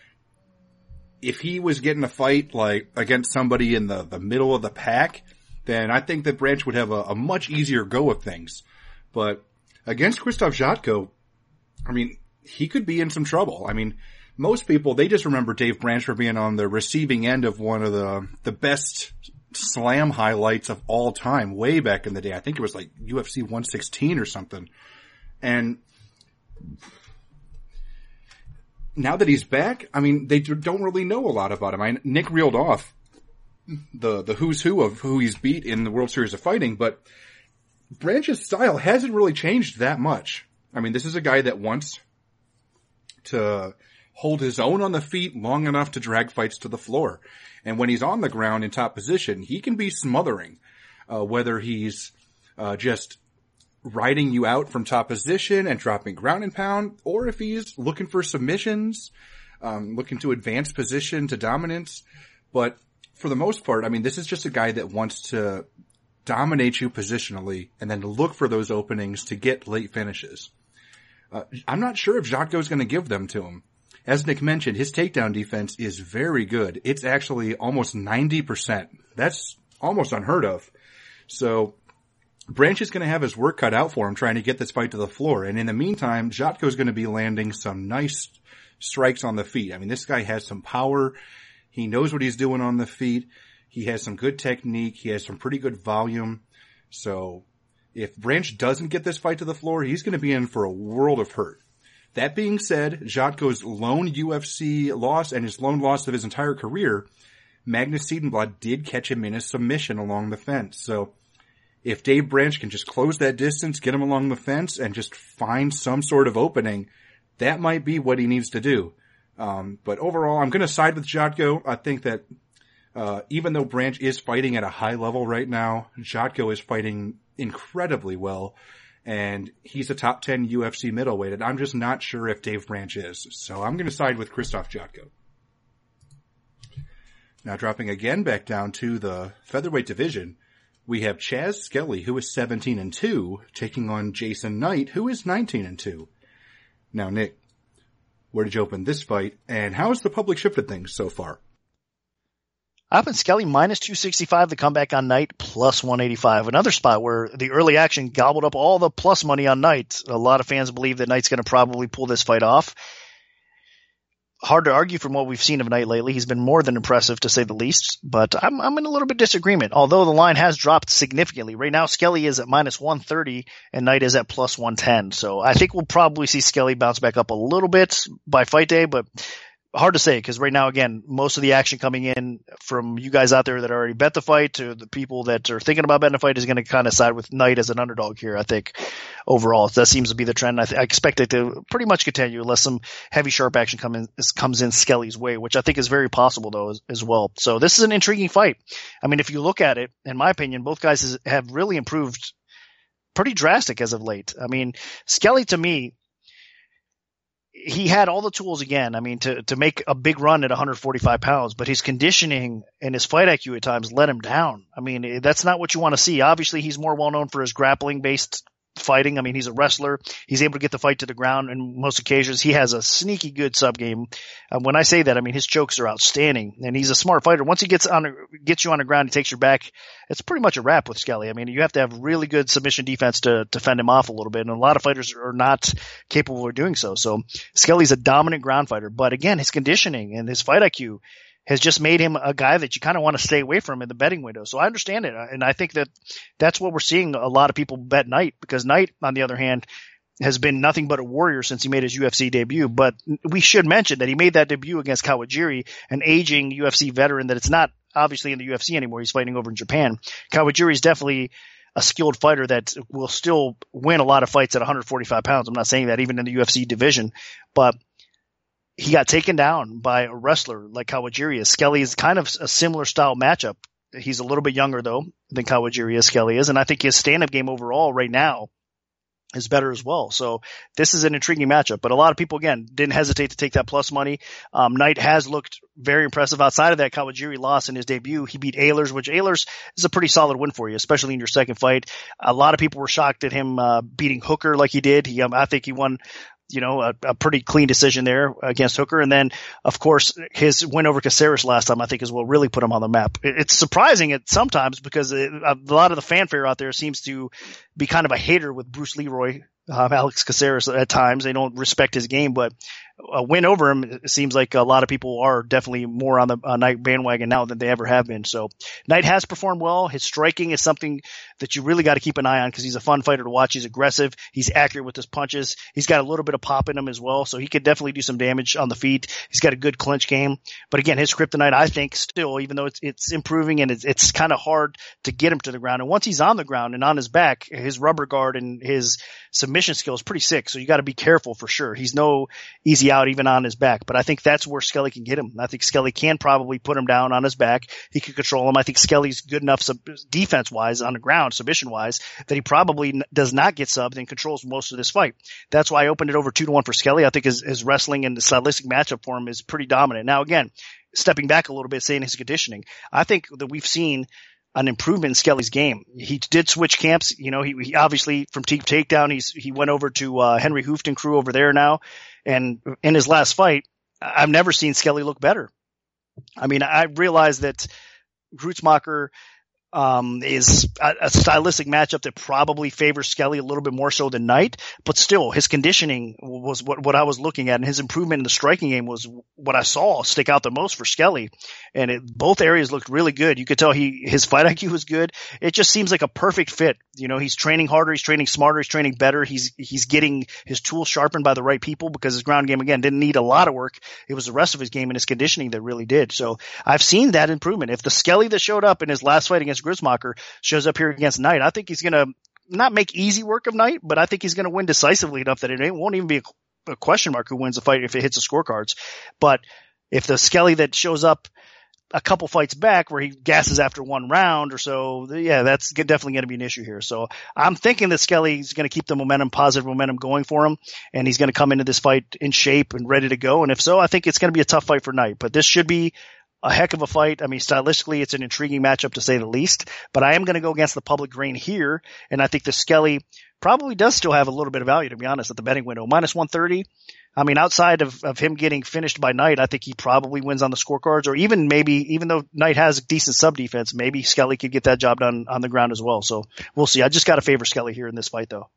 If he was getting a fight like against somebody in the, the middle of the pack, then I think that Branch would have a, a much easier go of things. But against Krzysztof Jotko, I mean, he could be in some trouble. I mean, most people, they just remember Dave Branch for being on the receiving end of one of the, the best slam highlights of all time way back in the day. I think it was like U F C one sixteen or something. And now that he's back, I mean, they don't really know a lot about him. I, Nick reeled off the, the who's who of who he's beat in the World Series of Fighting, but Branch's style hasn't really changed that much. I mean, this is a guy that wants to hold his own on the feet long enough to drag fights to the floor. And when he's on the ground in top position, he can be smothering, uh, whether he's uh, just riding you out from top position and dropping ground and pound, or if he's looking for submissions, um, looking to advance position to dominance. But for the most part, I mean, this is just a guy that wants to dominate you positionally and then look for those openings to get late finishes. Uh, I'm not sure if Jotko is going to give them to him. As Nick mentioned, his takedown defense is very good. It's actually almost ninety percent. That's almost unheard of. So Branch is going to have his work cut out for him trying to get this fight to the floor. And in the meantime, Jotko is going to be landing some nice strikes on the feet. I mean, this guy has some power. He knows what he's doing on the feet. He has some good technique. He has some pretty good volume. So if Branch doesn't get this fight to the floor, he's going to be in for a world of hurt. That being said, Jotko's lone U F C loss and his lone loss of his entire career, Magnus Siedenblad did catch him in a submission along the fence. So if Dave Branch can just close that distance, get him along the fence, and just find some sort of opening, that might be what he needs to do. Um, but overall, I'm going to side with Jotko. I think that uh, even though Branch is fighting at a high level right now, Jotko is fighting incredibly well. And he's a top ten U F C middleweight, and I'm just not sure if Dave Branch is. So I'm going to side with Krzysztof Jotko. Now dropping again back down to the featherweight division, we have Chaz Skelly, who is seventeen and two, taking on Jason Knight, who is nineteen and two. Now, Nick, where did you open this fight, and how has the public shifted things so far? I opened Skelly minus two sixty-five, the comeback on Knight plus one eighty-five. Another spot where the early action gobbled up all the plus money on Knight. A lot of fans believe that Knight's going to probably pull this fight off. Hard to argue from what we've seen of Knight lately. He's been more than impressive, to say the least, but I'm, I'm in a little bit disagreement, although the line has dropped significantly. Right now, Skelly is at minus one thirty and Knight is at plus one ten. So I think we'll probably see Skelly bounce back up a little bit by fight day, but hard to say, because right now, again, most of the action coming in from you guys out there that already bet the fight to the people that are thinking about betting the fight is going to kind of side with Knight as an underdog here, I think, overall. That seems to be the trend. I, th- I expect it to pretty much continue unless some heavy, sharp action come in, comes in Skelly's way, which I think is very possible, though, as, as well. So this is an intriguing fight. I mean, if you look at it, in my opinion, both guys has, have really improved pretty drastic as of late. I mean, Skelly, to me, he had all the tools again, I mean, to, to make a big run at one forty-five pounds, but his conditioning and his fight I Q at times let him down. I mean, that's not what you want to see. Obviously, he's more well known for his grappling based fighting. I mean, he's a wrestler. He's able to get the fight to the ground on most occasions. He has a sneaky good sub game. Uh, when I say that, I mean, his chokes are outstanding, and he's a smart fighter. Once he gets on, gets you on the ground, he takes your back. It's pretty much a wrap with Skelly. I mean, you have to have really good submission defense to, to fend him off a little bit, and a lot of fighters are not capable of doing so. So Skelly's a dominant ground fighter, but again, his conditioning and his fight I Q has just made him a guy that you kind of want to stay away from in the betting window. So I understand it. And I think that that's what we're seeing a lot of people bet Knight, because Knight, on the other hand, has been nothing but a warrior since he made his U F C debut. But we should mention that he made that debut against Kawajiri, an aging U F C veteran that it's not obviously in the U F C anymore. He's fighting over in Japan. Kawajiri is definitely a skilled fighter that will still win a lot of fights at one forty-five pounds. I'm not saying that even in the U F C division, but he got taken down by a wrestler like Kawajiri is. Skelly is kind of a similar style matchup. He's a little bit younger, though, than Kawajiri is, Skelly is. And I think his stand-up game overall right now is better as well. So this is an intriguing matchup. But a lot of people, again, didn't hesitate to take that plus money. Um, Knight has looked very impressive. Outside of that Kawajiri loss in his debut, he beat Ehlers, which Ehlers is a pretty solid win for you, especially in your second fight. A lot of people were shocked at him uh, beating Hooker like he did. He, um, I think he won you know, a, a pretty clean decision there against Hooker. And then, of course, his win over Caceres last time, I think, is what really put him on the map. It, it's surprising it sometimes because it, a lot of the fanfare out there seems to be kind of a hater with Bruce Leroy, um, Alex Caceres at times. They don't respect his game, but a win over him, it seems like a lot of people are definitely more on the uh, Knight bandwagon now than they ever have been. So Knight has performed well. His striking is something that you really got to keep an eye on because he's a fun fighter to watch. He's aggressive. He's accurate with his punches. He's got a little bit of pop in him as well, so he could definitely do some damage on the feet. He's got a good clinch game. But again, his kryptonite, I think, still, even though it's, it's improving and it's, it's kind of hard to get him to the ground. And once he's on the ground and on his back, his rubber guard and his submission skill is pretty sick. So you got to be careful for sure. He's no easy out even on his back, but I think that's where Skelly can get him. I think Skelly can probably put him down on his back. He can control him. I think Skelly's good enough sub- defense wise on the ground, submission wise, that he probably n- does not get subbed and controls most of this fight. That's why I opened it over two to one for Skelly. I think his, his wrestling and the stylistic matchup for him is pretty dominant. Now again, stepping back a little bit, saying his conditioning, I think that we've seen an improvement in Skelly's game. He did switch camps. You know, he, he obviously from Team Takedown, he's, he went over to, uh, Henry Hoofton crew over there now. And in his last fight, I've never seen Skelly look better. I mean, I realize that Grutzmacher um, is a, a stylistic matchup that probably favors Skelly a little bit more so than Knight, but still his conditioning was what, what I was looking at, and his improvement in the striking game was what I saw stick out the most for Skelly. And it, both areas looked really good. You could tell he, his fight I Q was good. It just seems like a perfect fit. You know, he's training harder, he's training smarter, he's training better. He's, he's getting his tools sharpened by the right people because his ground game, again, didn't need a lot of work. It was the rest of his game and his conditioning that really did. So I've seen that improvement. If the Skelly that showed up in his last fight against Grismacher shows up here against Knight, I think he's going to not make easy work of Knight, but I think he's going to win decisively enough that it won't even be a, a question mark who wins the fight if it hits the scorecards. But if the Skelly that shows up a couple fights back where he gasses after one round or so, yeah, that's definitely going to be an issue here. So I'm thinking that Skelly's going to keep the momentum, positive momentum going for him, and he's going to come into this fight in shape and ready to go. And if so, I think it's going to be a tough fight for Knight, but this should be a heck of a fight. I mean, stylistically, it's an intriguing matchup to say the least, but I am going to go against the public grain here. And I think the Skelly probably does still have a little bit of value, to be honest, at the betting window. minus one thirty. I mean, outside of, of him getting finished by Knight, I think he probably wins on the scorecards, or even maybe, even though Knight has decent sub defense, maybe Skelly could get that job done on the ground as well. So we'll see. I just got to favor Skelly here in this fight, though.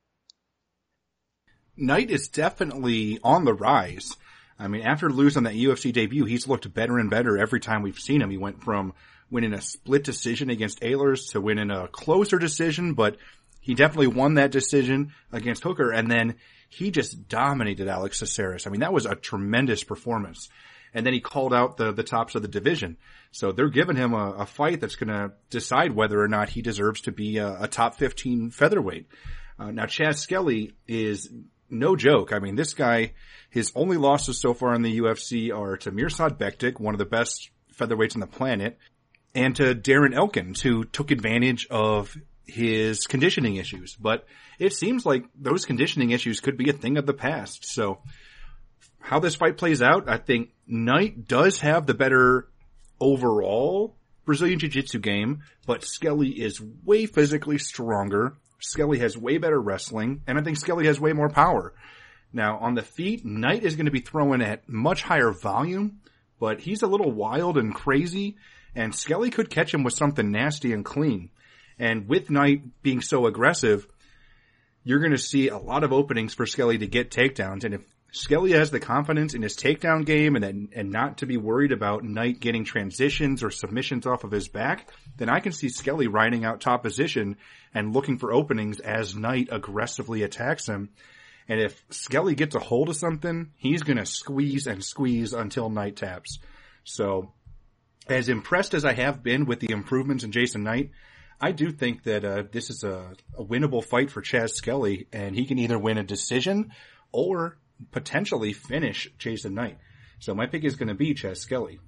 Knight is definitely on the rise. I mean, after losing that U F C debut, he's looked better and better every time we've seen him. He went from winning a split decision against Ehlers to winning a closer decision, but he definitely won that decision against Hooker, and then he just dominated Alex Caceres. I mean, that was a tremendous performance. And then he called out the, the tops of the division. So they're giving him a, a fight that's going to decide whether or not he deserves to be a, a top fifteen featherweight. Uh, now, Chaz Skelly is no joke. I mean, this guy, his only losses so far in the U F C are to Mirsad Bektic, one of the best featherweights on the planet, and to Darren Elkins, who took advantage of his conditioning issues. But it seems like those conditioning issues could be a thing of the past. So how this fight plays out, I think Knight does have the better overall Brazilian Jiu-Jitsu game, but Skelly is way physically stronger. Skelly has way better wrestling, and I think Skelly has way more power. Now, on the feet, Knight is going to be throwing at much higher volume, but he's a little wild and crazy, and Skelly could catch him with something nasty and clean. And with Knight being so aggressive, you're going to see a lot of openings for Skelly to get takedowns. And if Skelly has the confidence in his takedown game and then, and not to be worried about Knight getting transitions or submissions off of his back, then I can see Skelly riding out top position and looking for openings as Knight aggressively attacks him. And if Skelly gets a hold of something, he's going to squeeze and squeeze until Knight taps. So as impressed as I have been with the improvements in Jason Knight, I do think that uh, this is a, a winnable fight for Chaz Skelly, and he can either win a decision or potentially finish Jason Knight. So my pick is going to be Chaz Skelly.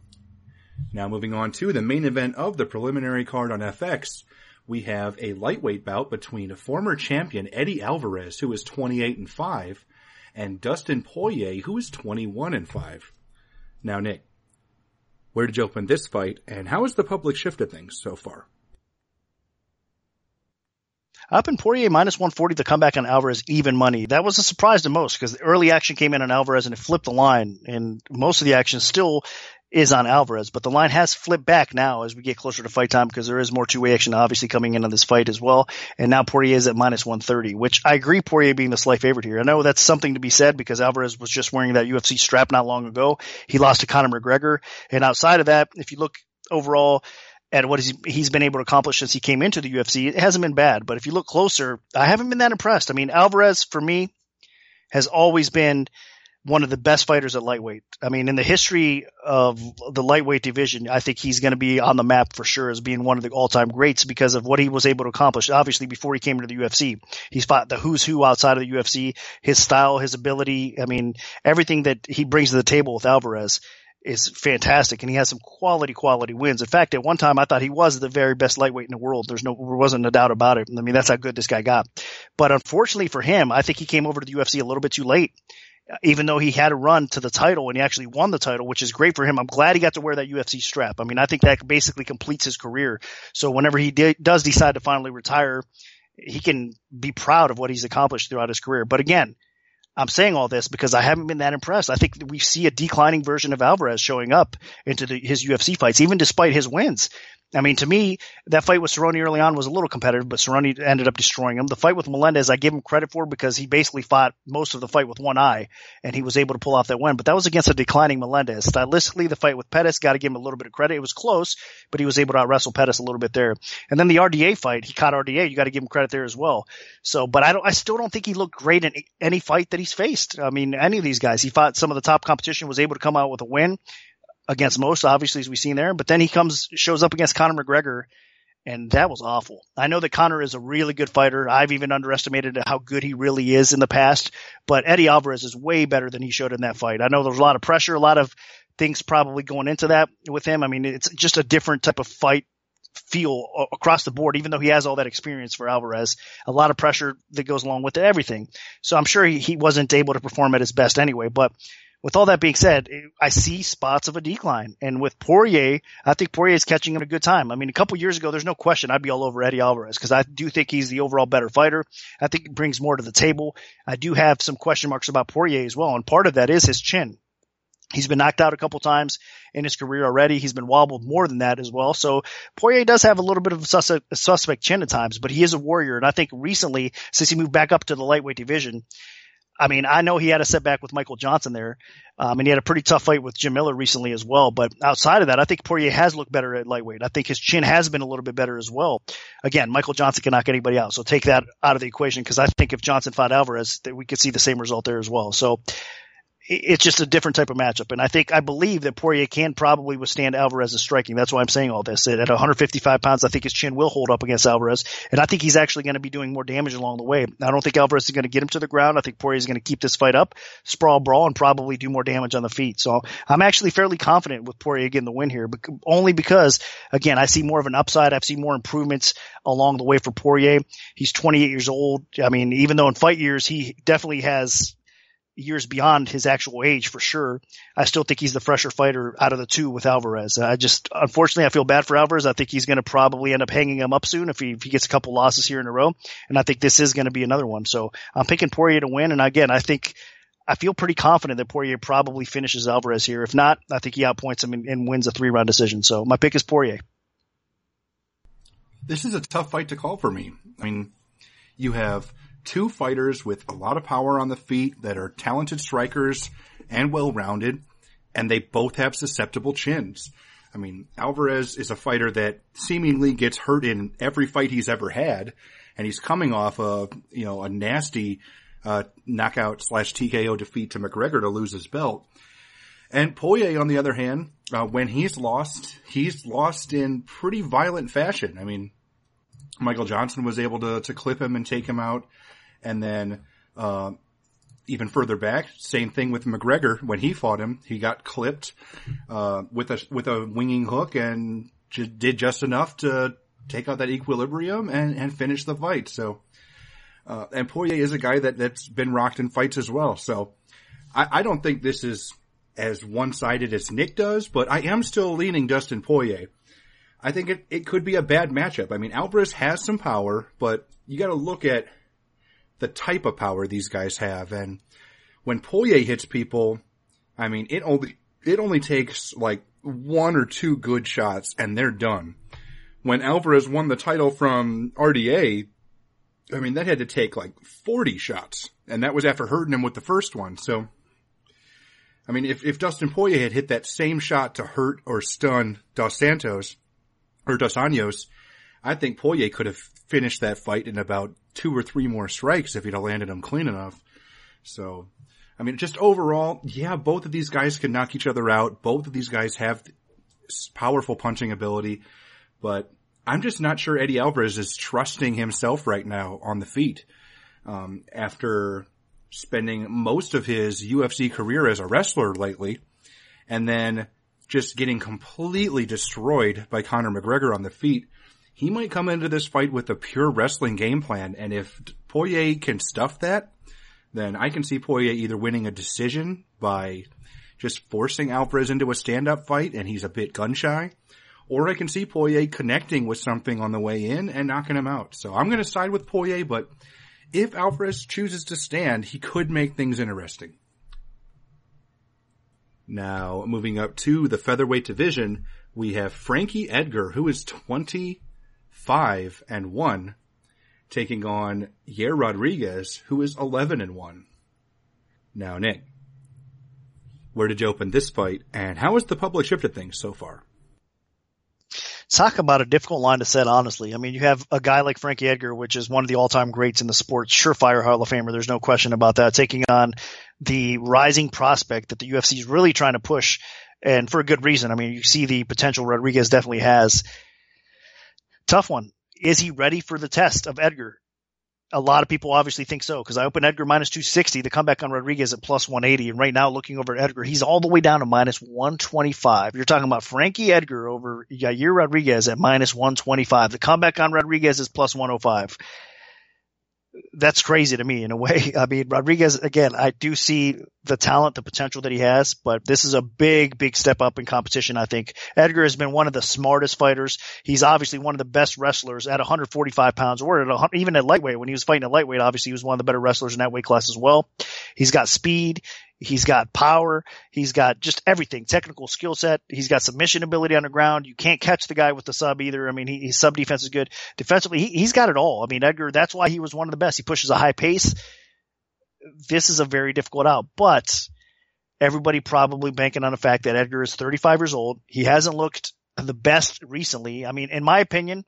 Now moving on to the main event of the preliminary card on F X, we have a lightweight bout between a former champion Eddie Alvarez, who is twenty-eight and five, and Dustin Poirier, who is twenty-one and five. Now, Nick, where did you open this fight, and how has the public shifted things so far? Up in Poirier, minus one forty to come back on Alvarez, even money. That was a surprise to most because the early action came in on Alvarez and it flipped the line. And most of the action still is on Alvarez, but the line has flipped back now as we get closer to fight time because there is more two-way action obviously coming in on this fight as well. And now Poirier is at minus one thirty, which I agree Poirier being the slight favorite here. I know that's something to be said because Alvarez was just wearing that U F C strap not long ago. He lost to Conor McGregor. And outside of that, if you look overall at what he's, he's been able to accomplish since he came into the U F C, it hasn't been bad. But if you look closer, I haven't been that impressed. I mean, Alvarez, for me, has always been one of the best fighters at lightweight. I mean, in the history of the lightweight division, I think he's going to be on the map for sure as being one of the all-time greats because of what he was able to accomplish. Obviously, before he came into the U F C, he's fought the who's who outside of the U F C, his style, his ability. I mean, everything that he brings to the table with Alvarez is fantastic, and he has some quality, quality wins. In fact, at one time, I thought he was the very best lightweight in the world. There's no, there wasn't a doubt about it. I mean, that's how good this guy got. But unfortunately for him, I think he came over to the U F C a little bit too late, even though he had a run to the title and he actually won the title, which is great for him. I'm glad he got to wear that U F C strap. I mean, I think that basically completes his career. So whenever he did, does decide to finally retire, he can be proud of what he's accomplished throughout his career. But again, I'm saying all this because I haven't been that impressed. I think we see a declining version of Alvarez showing up into the, his U F C fights, even despite his wins. I mean, to me, that fight with Cerrone early on was a little competitive, but Cerrone ended up destroying him. The fight with Melendez, I give him credit for because he basically fought most of the fight with one eye, and he was able to pull off that win. But that was against a declining Melendez. Stylistically, the fight with Pettis, got to give him a little bit of credit. It was close, but he was able to out-wrestle Pettis a little bit there. And then the R D A fight, he caught R D A. You got to give him credit there as well. So, but I don't, I still don't think he looked great in any fight that he's faced. I mean, any of these guys, he fought some of the top competition, was able to come out with a win against most, obviously, as we've seen there. But then he comes, shows up against Conor McGregor, and that was awful. I know that Conor is a really good fighter. I've even underestimated how good he really is in the past. But Eddie Alvarez is way better than he showed in that fight. I know there was a lot of pressure, a lot of things probably going into that with him. I mean, it's just a different type of fight feel across the board, even though he has all that experience for Alvarez. A lot of pressure that goes along with it, everything. So I'm sure he, he wasn't able to perform at his best anyway. But with all that being said, I see spots of a decline. And with Poirier, I think Poirier is catching him at a good time. I mean, a couple years ago, there's no question I'd be all over Eddie Alvarez because I do think he's the overall better fighter. I think he brings more to the table. I do have some question marks about Poirier as well, and part of that is his chin. He's been knocked out a couple times in his career already. He's been wobbled more than that as well. So Poirier does have a little bit of a suspect, a suspect chin at times, but he is a warrior. And I think recently, since he moved back up to the lightweight division, I mean, I know he had a setback with Michael Johnson there, um, and he had a pretty tough fight with Jim Miller recently as well. But outside of that, I think Poirier has looked better at lightweight. I think his chin has been a little bit better as well. Again, Michael Johnson can knock anybody out, so take that out of the equation because I think if Johnson fought Alvarez, that we could see the same result there as well. So it's just a different type of matchup. And I think, I believe that Poirier can probably withstand Alvarez's striking. That's why I'm saying all this. At one fifty-five pounds, I think his chin will hold up against Alvarez. And I think he's actually going to be doing more damage along the way. I don't think Alvarez is going to get him to the ground. I think Poirier is going to keep this fight up, sprawl, brawl, and probably do more damage on the feet. So I'm actually fairly confident with Poirier getting the win here, but only because, again, I see more of an upside. I've seen more improvements along the way for Poirier. He's twenty-eight years old. I mean, even though in fight years, he definitely has years beyond his actual age for sure, I still think he's the fresher fighter out of the two with Alvarez. I just, unfortunately, I feel bad for Alvarez. I think he's going to probably end up hanging him up soon if he, if he gets a couple losses here in a row. And I think this is going to be another one. So I'm picking Poirier to win. And again, I think, I feel pretty confident that Poirier probably finishes Alvarez here. If not, I think he outpoints him and, and wins a three round decision. So my pick is Poirier. This is a tough fight to call for me. I mean, you have two fighters with a lot of power on the feet that are talented strikers and well-rounded, and they both have susceptible chins. I mean, Alvarez is a fighter that seemingly gets hurt in every fight he's ever had, and he's coming off of, you know, a nasty uh knockout slash T K O defeat to McGregor to lose his belt. And Poirier, on the other hand, uh, when he's lost, he's lost in pretty violent fashion. I mean, Michael Johnson was able to, to clip him and take him out. And then, uh, even further back, same thing with McGregor. When he fought him, he got clipped, uh, with a, with a winging hook and j- did just enough to take out that equilibrium and, and finish the fight. So, uh, and Poirier is a guy that, that's been rocked in fights as well. So I, I don't think this is as one-sided as Nick does, but I am still leaning Dustin Poirier. I think it, it could be a bad matchup. I mean, Alvarez has some power, but you gotta look at the type of power these guys have. And when Poirier hits people, I mean, it only, it only takes like one or two good shots and they're done. When Alvarez won the title from R D A, I mean, that had to take like forty shots, and that was after hurting him with the first one. So, I mean, if, if Dustin Poirier had hit that same shot to hurt or stun Dos Santos or Dos Anjos, I think Poirier could have finished that fight in about two or three more strikes if he'd have landed them clean enough. So, I mean, just overall, yeah, both of these guys can knock each other out. Both of these guys have powerful punching ability, but I'm just not sure Eddie Alvarez is trusting himself right now on the feet. Um, after spending most of his U F C career as a wrestler lately, and then just getting completely destroyed by Conor McGregor on the feet, he might come into this fight with a pure wrestling game plan. And if Poirier can stuff that, then I can see Poirier either winning a decision by just forcing Alvarez into a stand-up fight and he's a bit gun-shy, or I can see Poirier connecting with something on the way in and knocking him out. So I'm going to side with Poirier, but if Alvarez chooses to stand, he could make things interesting. Now, moving up to the featherweight division, we have Frankie Edgar, who is twenty-five and one, taking on Yair Rodriguez, who is eleven and one. Now, Nick, where did you open this fight, and how has the public shifted things so far? Talk about a difficult line to set, honestly. I mean, you have a guy like Frankie Edgar, which is one of the all-time greats in the sport, surefire Hall of Famer. There's no question about that, taking on the rising prospect that the U F C is really trying to push, and for a good reason. I mean, you see the potential Rodriguez definitely has. Tough one. Is he ready for the test of Edgar? A lot of people obviously think so, because I opened Edgar minus two sixty, the comeback on Rodriguez at plus one eighty, and right now looking over at Edgar, he's all the way down to minus one twenty-five. You're talking about Frankie Edgar over Yair Rodriguez at minus one twenty-five. The comeback on Rodriguez is plus one oh five. That's crazy to me in a way. I mean, Rodriguez, again, I do see the talent, the potential that he has, but this is a big, big step up in competition, I think. Edgar has been one of the smartest fighters. He's obviously one of the best wrestlers at one forty-five pounds, or at one, even at lightweight. When he was fighting at lightweight, obviously he was one of the better wrestlers in that weight class as well. He's got speed. He's got power. He's got just everything, technical skill set. He's got submission ability on the ground. You can't catch the guy with the sub either. I mean, he, his sub defense is good. Defensively, he, he's got it all. I mean, Edgar, that's why he was one of the best. He pushes a high pace. This is a very difficult out, but everybody probably banking on the fact that Edgar is thirty-five years old. He hasn't looked the best recently. I mean, in my opinion,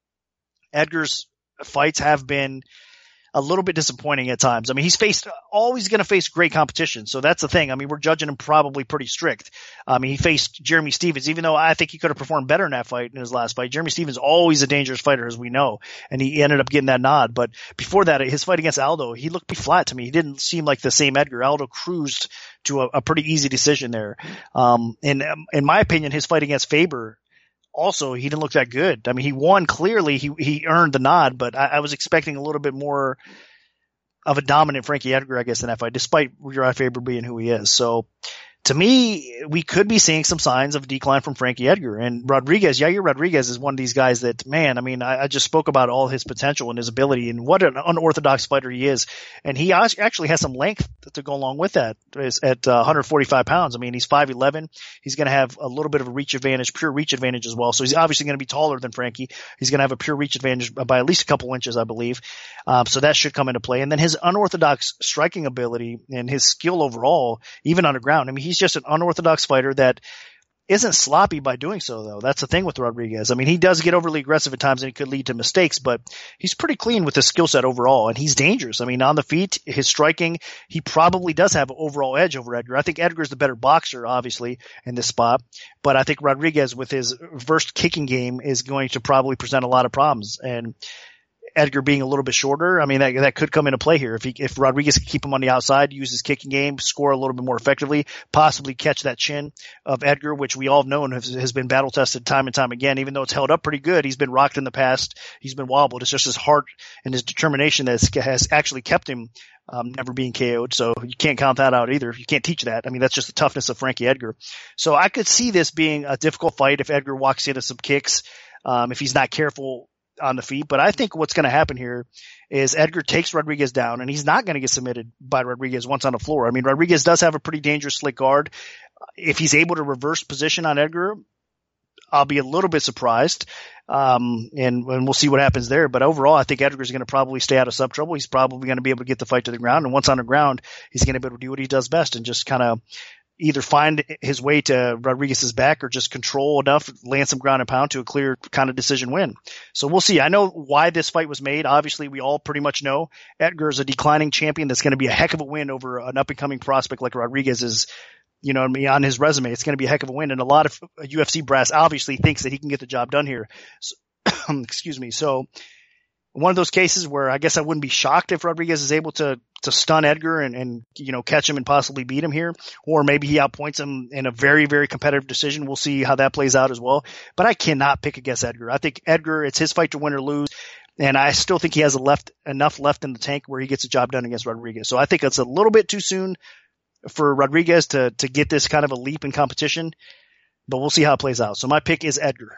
Edgar's fights have been a little bit disappointing at times. I mean, he's faced, always going to face great competition. So that's the thing. I mean, we're judging him probably pretty strict. I mean, he faced Jeremy Stephens, even though I think he could have performed better in that fight, in his last fight. Jeremy Stephens always a dangerous fighter, as we know, and he ended up getting that nod. But before that, his fight against Aldo, he looked pretty flat to me. He didn't seem like the same Edgar. Aldo cruised to a, a pretty easy decision there. Um, and um, in my opinion, his fight against Faber, also, he didn't look that good. I mean, he won clearly. He he earned the nod, but I, I was expecting a little bit more of a dominant Frankie Edgar, I guess, in that fight, despite Uriah Faber being who he is. So, to me, we could be seeing some signs of decline from Frankie Edgar. And Rodriguez, Yair Rodriguez is one of these guys that, man, I mean, I, I just spoke about all his potential and his ability and what an unorthodox fighter he is. And he actually has some length to go along with that at uh, one forty-five pounds. I mean, he's five eleven. He's going to have a little bit of a reach advantage, pure reach advantage as well. So he's obviously going to be taller than Frankie. He's going to have a pure reach advantage by at least a couple inches, I believe. Um, so that should come into play. And then his unorthodox striking ability and his skill overall, even on the ground. I mean, he's just an unorthodox fighter that isn't sloppy by doing so, though. That's the thing with Rodriguez. I mean, he does get overly aggressive at times and it could lead to mistakes, but he's pretty clean with his skill set overall, and he's dangerous. I mean, on the feet, his striking, he probably does have an overall edge over Edgar. I think Edgar's the better boxer, obviously, in this spot, but I think Rodriguez, with his versed kicking game, is going to probably present a lot of problems. And Edgar being a little bit shorter, I mean, that that could come into play here. If he, if Rodriguez can keep him on the outside, use his kicking game, score a little bit more effectively, possibly catch that chin of Edgar, which we all have known has, has been battle tested time and time again. Even though it's held up pretty good, he's been rocked in the past. He's been wobbled. It's just his heart and his determination that has actually kept him um, never being K O'd. So you can't count that out either. You can't teach that. I mean, that's just the toughness of Frankie Edgar. So I could see this being a difficult fight if Edgar walks into some kicks, um, if he's not careful on the feet. But I think what's going to happen here is Edgar takes Rodriguez down, and he's not going to get submitted by Rodriguez once on the floor. I mean, Rodriguez does have a pretty dangerous slick guard. If he's able to reverse position on Edgar, I'll be a little bit surprised. Um, and, and we'll see what happens there. But overall, I think Edgar's going to probably stay out of sub trouble. He's probably going to be able to get the fight to the ground. And once on the ground, he's going to be able to do what he does best and just kind of either find his way to Rodriguez's back or just control enough, land some ground and pound to a clear kind of decision win. So we'll see. I know why this fight was made. Obviously, we all pretty much know Edgar is a declining champion. That's going to be a heck of a win over an up and coming prospect like Rodriguez is, you know, on his resume. It's going to be a heck of a win. And a lot of U F C brass obviously thinks that he can get the job done here. So, excuse me. So one of those cases where I guess I wouldn't be shocked if Rodriguez is able to to stun Edgar and, and, you know, catch him and possibly beat him here. Or maybe he outpoints him in a very, very competitive decision. We'll see how that plays out as well. But I cannot pick against Edgar. I think Edgar, it's his fight to win or lose. And I still think he has a left, enough left in the tank where he gets a job done against Rodriguez. So I think it's a little bit too soon for Rodriguez to, to get this kind of a leap in competition. But we'll see how it plays out. So my pick is Edgar.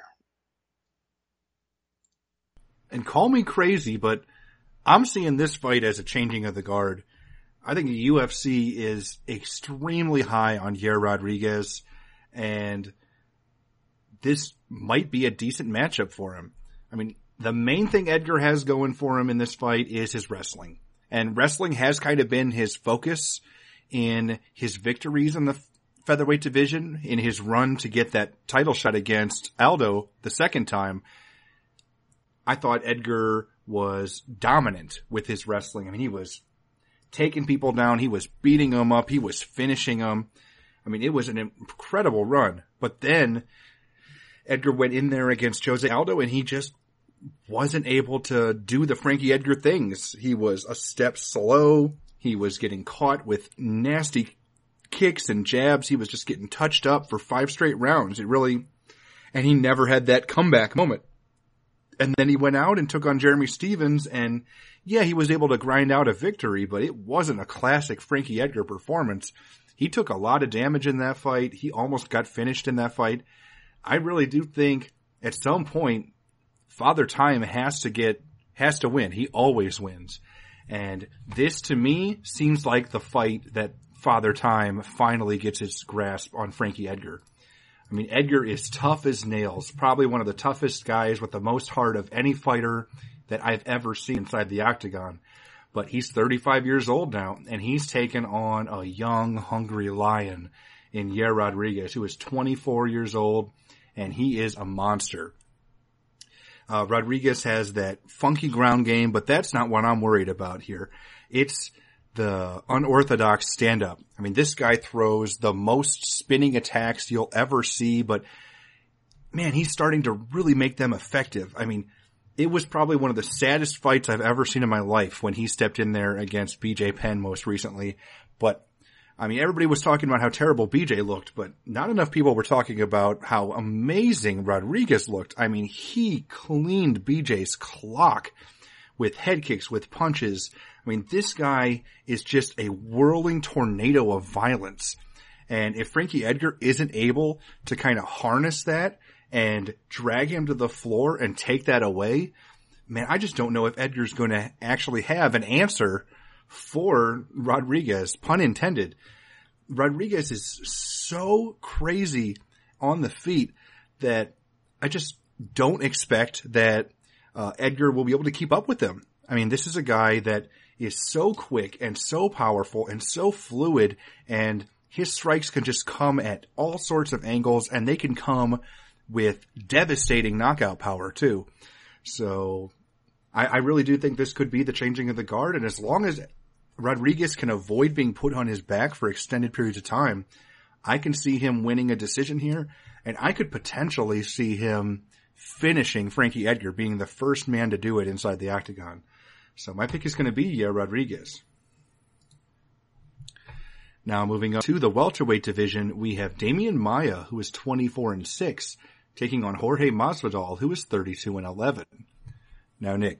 And call me crazy, but I'm seeing this fight as a changing of the guard. I think the U F C is extremely high on Yair Rodriguez, and this might be a decent matchup for him. I mean, the main thing Edgar has going for him in this fight is his wrestling. And wrestling has kind of been his focus in his victories in the featherweight division, in his run to get that title shot against Aldo the second time. I thought Edgar was dominant with his wrestling. I mean, he was taking people down. He was beating them up. He was finishing them. I mean, it was an incredible run. But then Edgar went in there against Jose Aldo and he just wasn't able to do the Frankie Edgar things. He was a step slow. He was getting caught with nasty kicks and jabs. He was just getting touched up for five straight rounds. It really, and he never had that comeback moment. And then he went out and took on Jeremy Stevens, and yeah, he was able to grind out a victory, but it wasn't a classic Frankie Edgar performance. He took a lot of damage in that fight. He almost got finished in that fight. I really do think at some point Father Time has to get, has to win. He always wins. And this to me seems like the fight that Father Time finally gets his grasp on Frankie Edgar. I mean, Edgar is tough as nails, probably one of the toughest guys with the most heart of any fighter that I've ever seen inside the octagon. But he's thirty-five years old now, and he's taken on a young, hungry lion in Yair Rodriguez, who is twenty-four years old, and he is a monster. Uh, Rodriguez has that funky ground game, but that's not what I'm worried about here. It's the unorthodox stand-up. I mean, this guy throws the most spinning attacks you'll ever see, but man, he's starting to really make them effective. I mean, it was probably one of the saddest fights I've ever seen in my life when he stepped in there against B J Penn most recently. But, I mean, everybody was talking about how terrible B J looked, but not enough people were talking about how amazing Rodriguez looked. I mean, he cleaned B J's clock with head kicks, with punches. I mean, this guy is just a whirling tornado of violence. And if Frankie Edgar isn't able to kind of harness that and drag him to the floor and take that away, man, I just don't know if Edgar's going to actually have an answer for Rodriguez, pun intended. Rodriguez is so crazy on the feet that I just don't expect that uh, Edgar will be able to keep up with him. I mean, this is a guy that is so quick and so powerful and so fluid, and his strikes can just come at all sorts of angles, and they can come with devastating knockout power too. So I, I really do think this could be the changing of the guard, and as long as Rodriguez can avoid being put on his back for extended periods of time, I can see him winning a decision here, and I could potentially see him finishing Frankie Edgar, being the first man to do it inside the octagon. So my pick is going to be Yair Rodriguez. Now moving on to the welterweight division, we have Damian Maia, who is twenty-four and six, taking on Jorge Masvidal, who is thirty-two and eleven. Now, Nick,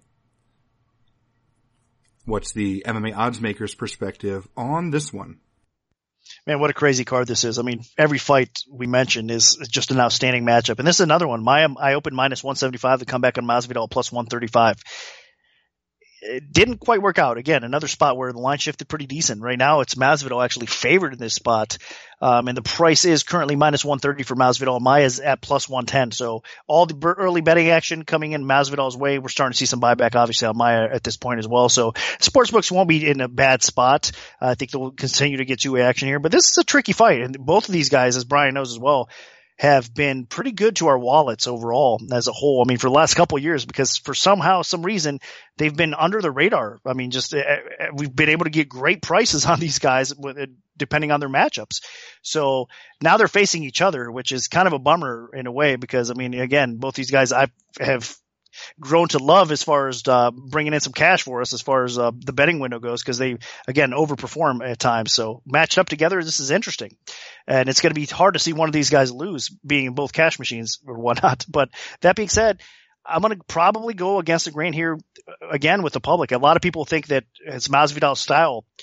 what's the M M A odds maker's perspective on this one? Man, what a crazy card this is. I mean, every fight we mentioned is just an outstanding matchup. And this is another one. Maia, I opened minus one seventy-five, the comeback on Masvidal plus one thirty-five. It didn't quite work out. Again, another spot where the line shifted pretty decent. Right now, it's Masvidal actually favored in this spot. Um, and the price is currently minus one thirty for Masvidal. Maia's at plus one ten. So all the early betting action coming in Masvidal's way. We're starting to see some buyback, obviously, on Maia at this point as well. So sportsbooks won't be in a bad spot. Uh, I think they'll continue to get two-way action here. But this is a tricky fight. And both of these guys, as Brian knows as well, have been pretty good to our wallets overall as a whole. I mean, for the last couple of years, because for somehow, some reason, they've been under the radar. I mean, just uh, we've been able to get great prices on these guys with, uh, depending on their matchups. So now they're facing each other, which is kind of a bummer in a way, because I mean, again, both these guys I have grown to love as far as uh, bringing in some cash for us as far as uh, the betting window goes, because they, again, overperform at times. So matched up together, this is interesting. And it's going to be hard to see one of these guys lose, being in both cash machines or whatnot. But that being said, I'm going to probably go against the grain here again with the public. A lot of people think that it's Masvidal's style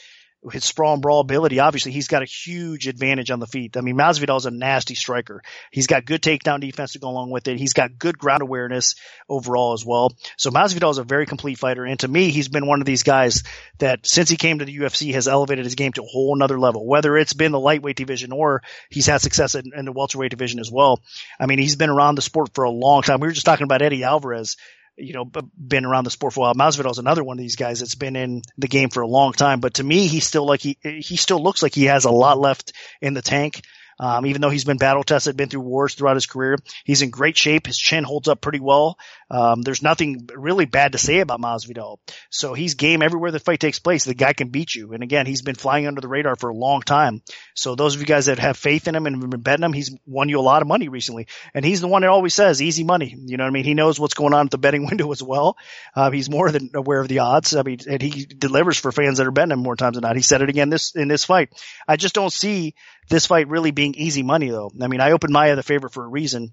his sprawl and brawl ability, obviously he's got a huge advantage on the feet. I mean, Masvidal is a nasty striker. He's got good takedown defense to go along with it. He's got good ground awareness overall as well. So Masvidal is a very complete fighter. And to me, he's been one of these guys that since he came to the U F C has elevated his game to a whole nother level, whether it's been the lightweight division or he's had success in, in the welterweight division as well. I mean, he's been around the sport for a long time. We were just talking about Eddie Alvarez, you know, been around the sport for a while. Masvidal is another one of these guys that's been in the game for a long time. But to me, he's still like he he still looks like he has a lot left in the tank. Um, even though he's been battle tested, been through wars throughout his career, he's in great shape. His chin holds up pretty well. Um, there's nothing really bad to say about Masvidal. So he's game everywhere the fight takes place. The guy can beat you. And again, he's been flying under the radar for a long time. So those of you guys that have faith in him and have been betting him, he's won you a lot of money recently. And he's the one that always says easy money. You know what I mean? He knows what's going on at the betting window as well. Uh, he's more than aware of the odds. I mean, and he delivers for fans that are betting him more times than not. He said it again this, in this fight. I just don't see this fight really being easy money though. I mean, I opened Maia the favorite for a reason.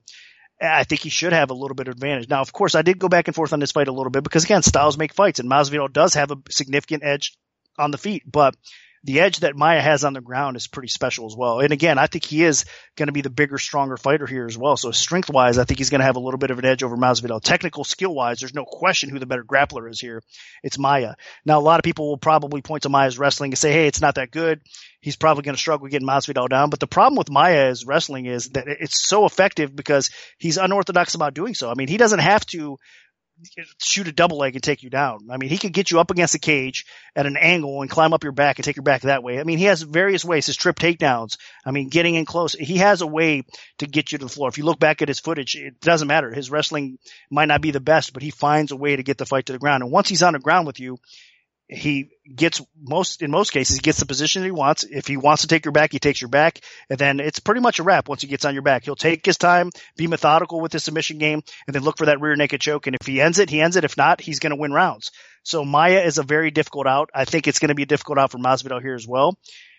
I think he should have a little bit of advantage. Now, of course, I did go back and forth on this fight a little bit because again, styles make fights and Masvidal does have a significant edge on the feet, but the edge that Maia has on the ground is pretty special as well. And again, I think he is going to be the bigger, stronger fighter here as well. So strength wise, I think he's going to have a little bit of an edge over Masvidal. Technical skill wise, there's no question who the better grappler is here. It's Maia. Now, a lot of people will probably point to Maia's wrestling and say, hey, it's not that good. He's probably going to struggle getting Masvidal down. But the problem with Maia's wrestling is that it's so effective because he's unorthodox about doing so. I mean, he doesn't have to shoot a double leg and take you down. I mean, he could get you up against the cage at an angle and climb up your back and take your back that way. I mean, he has various ways. His trip takedowns. I mean, getting in close. He has a way to get you to the floor. If you look back at his footage, it doesn't matter. His wrestling might not be the best, but he finds a way to get the fight to the ground. And once he's on the ground with you, he gets most, in most cases, he gets the position that he wants. If he wants to take your back, he takes your back. And then it's pretty much a wrap once he gets on your back. He'll take his time, be methodical with his submission game, and then look for that rear naked choke. And if he ends it, he ends it. If not, he's going to win rounds. So Maia is a very difficult out. I think it's going to be a difficult out for Masvidal here as well.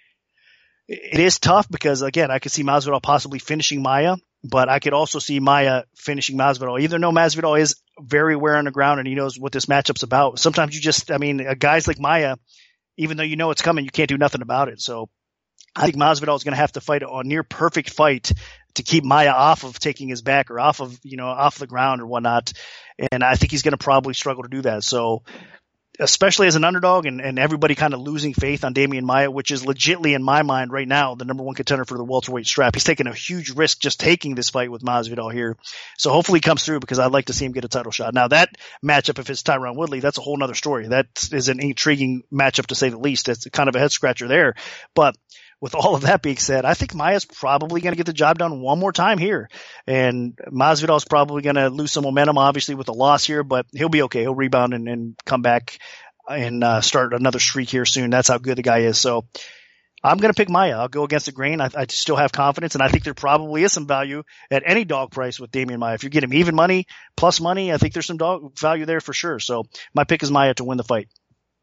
It is tough because, again, I could see Masvidal possibly finishing Maia, but I could also see Maia finishing Masvidal. Even though Masvidal is very aware on the ground and he knows what this matchup's about, sometimes you just, I mean, guys like Maia, even though you know it's coming, you can't do nothing about it. So I think Masvidal is going to have to fight a near perfect fight to keep Maia off of taking his back or off of, you know, off the ground or whatnot. And I think he's going to probably struggle to do that. So especially as an underdog and, and everybody kind of losing faith on Demian Maia, which is legitly in my mind right now the number one contender for the welterweight strap. He's taking a huge risk just taking this fight with Masvidal here. So hopefully he comes through because I'd like to see him get a title shot. Now that matchup, if it's Tyron Woodley, that's a whole nother story. That is an intriguing matchup to say the least. It's kind of a head scratcher there. But with all of that being said, I think Maia's probably going to get the job done one more time here. And Masvidal's probably going to lose some momentum, obviously, with a loss here, but he'll be okay. He'll rebound and, and come back and uh, start another streak here soon. That's how good the guy is. So I'm going to pick Maia. I'll go against the grain. I, I still have confidence, and I think there probably is some value at any dog price with Demian Maia. If you get him even money, plus money, I think there's some dog value there for sure. So my pick is Maia to win the fight.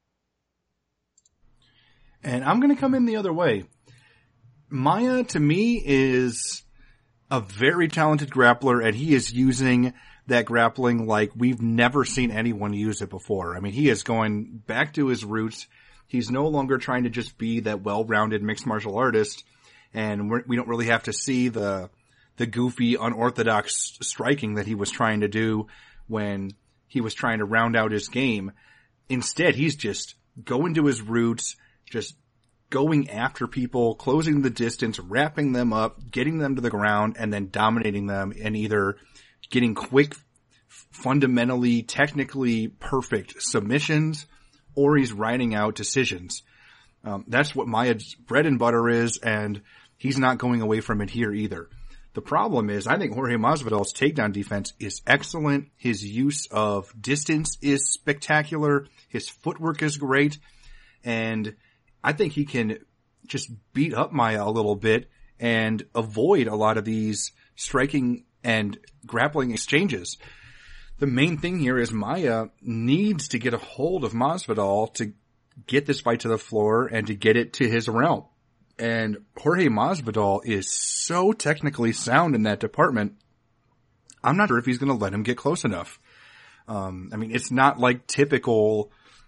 And I'm going to come in the other way. Maia, to me, is a very talented grappler, and he is using that grappling like we've never seen anyone use it before. I mean, he is going back to his roots. He's no longer trying to just be that well-rounded mixed martial artist, and we're, we don't really have to see the the goofy, unorthodox striking that he was trying to do when he was trying to round out his game. Instead, he's just going to his roots, just going after people, closing the distance, wrapping them up, getting them to the ground, and then dominating them and either getting quick, fundamentally, technically perfect submissions, or he's riding out decisions. Um, that's what Maia's bread and butter is, and he's not going away from it here either. The problem is, I think Jorge Masvidal's takedown defense is excellent. His use of distance is spectacular. His footwork is great. And I think he can just beat up Maia a little bit and avoid a lot of these striking and grappling exchanges. The main thing here is Maia needs to get a hold of Masvidal to get this fight to the floor and to get it to his realm. And Jorge Masvidal is so technically sound in that department, I'm not sure if he's going to let him get close enough. Um, I mean, it's not like typical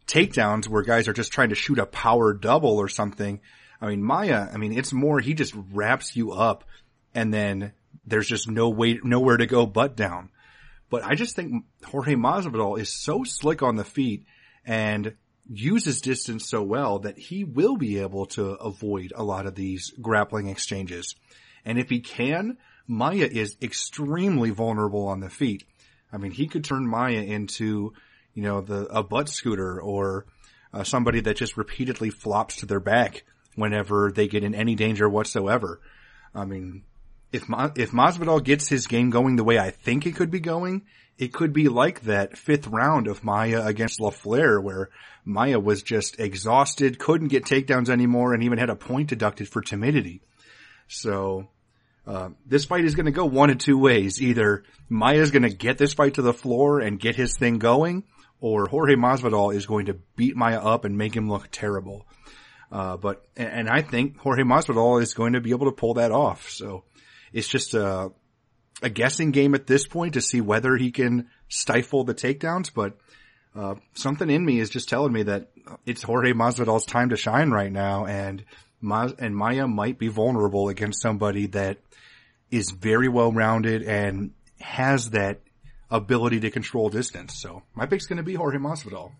takedowns where guys are just trying to shoot a power double or something. I mean, Maia, I mean, it's more, he just wraps you up and then there's just no way, nowhere to go but down. But I just think Jorge Masvidal is so slick on the feet and uses distance so well that he will be able to avoid a lot of these grappling exchanges. And if he can, Maia is extremely vulnerable on the feet. I mean, he could turn Maia into, you know, the, a butt scooter or uh, somebody that just repeatedly flops to their back whenever they get in any danger whatsoever. I mean, if Ma- if Masvidal gets his game going the way I think it could be going, it could be like that fifth round of Maia against LaFleur where Maia was just exhausted, couldn't get takedowns anymore, and even had a point deducted for timidity. So, uh, this fight is going to go one of two ways. Either Maia's going to get this fight to the floor and get his thing going, or Jorge Masvidal is going to beat Maia up and make him look terrible. Uh, but, and I think Jorge Masvidal is going to be able to pull that off. So, it's just a, a guessing game at this point to see whether he can stifle the takedowns, but uh, something in me is just telling me that it's Jorge Masvidal's time to shine right now, and Ma- and Maia might be vulnerable against somebody that is very well rounded and has that ability to control distance. So my pick's going to be Jorge Masvidal.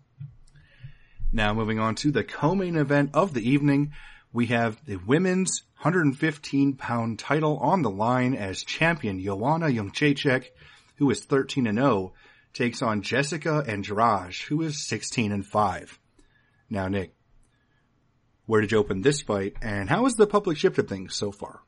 Now moving on to the co-main event of the evening, we have the women's one hundred fifteen pound title on the line as champion Joanna Jędrzejczyk, who is thirteen and oh, takes on Jessica Andrade, who is sixteen and five. Now, Nick, where did you open this fight, and how has the public shifted things so far?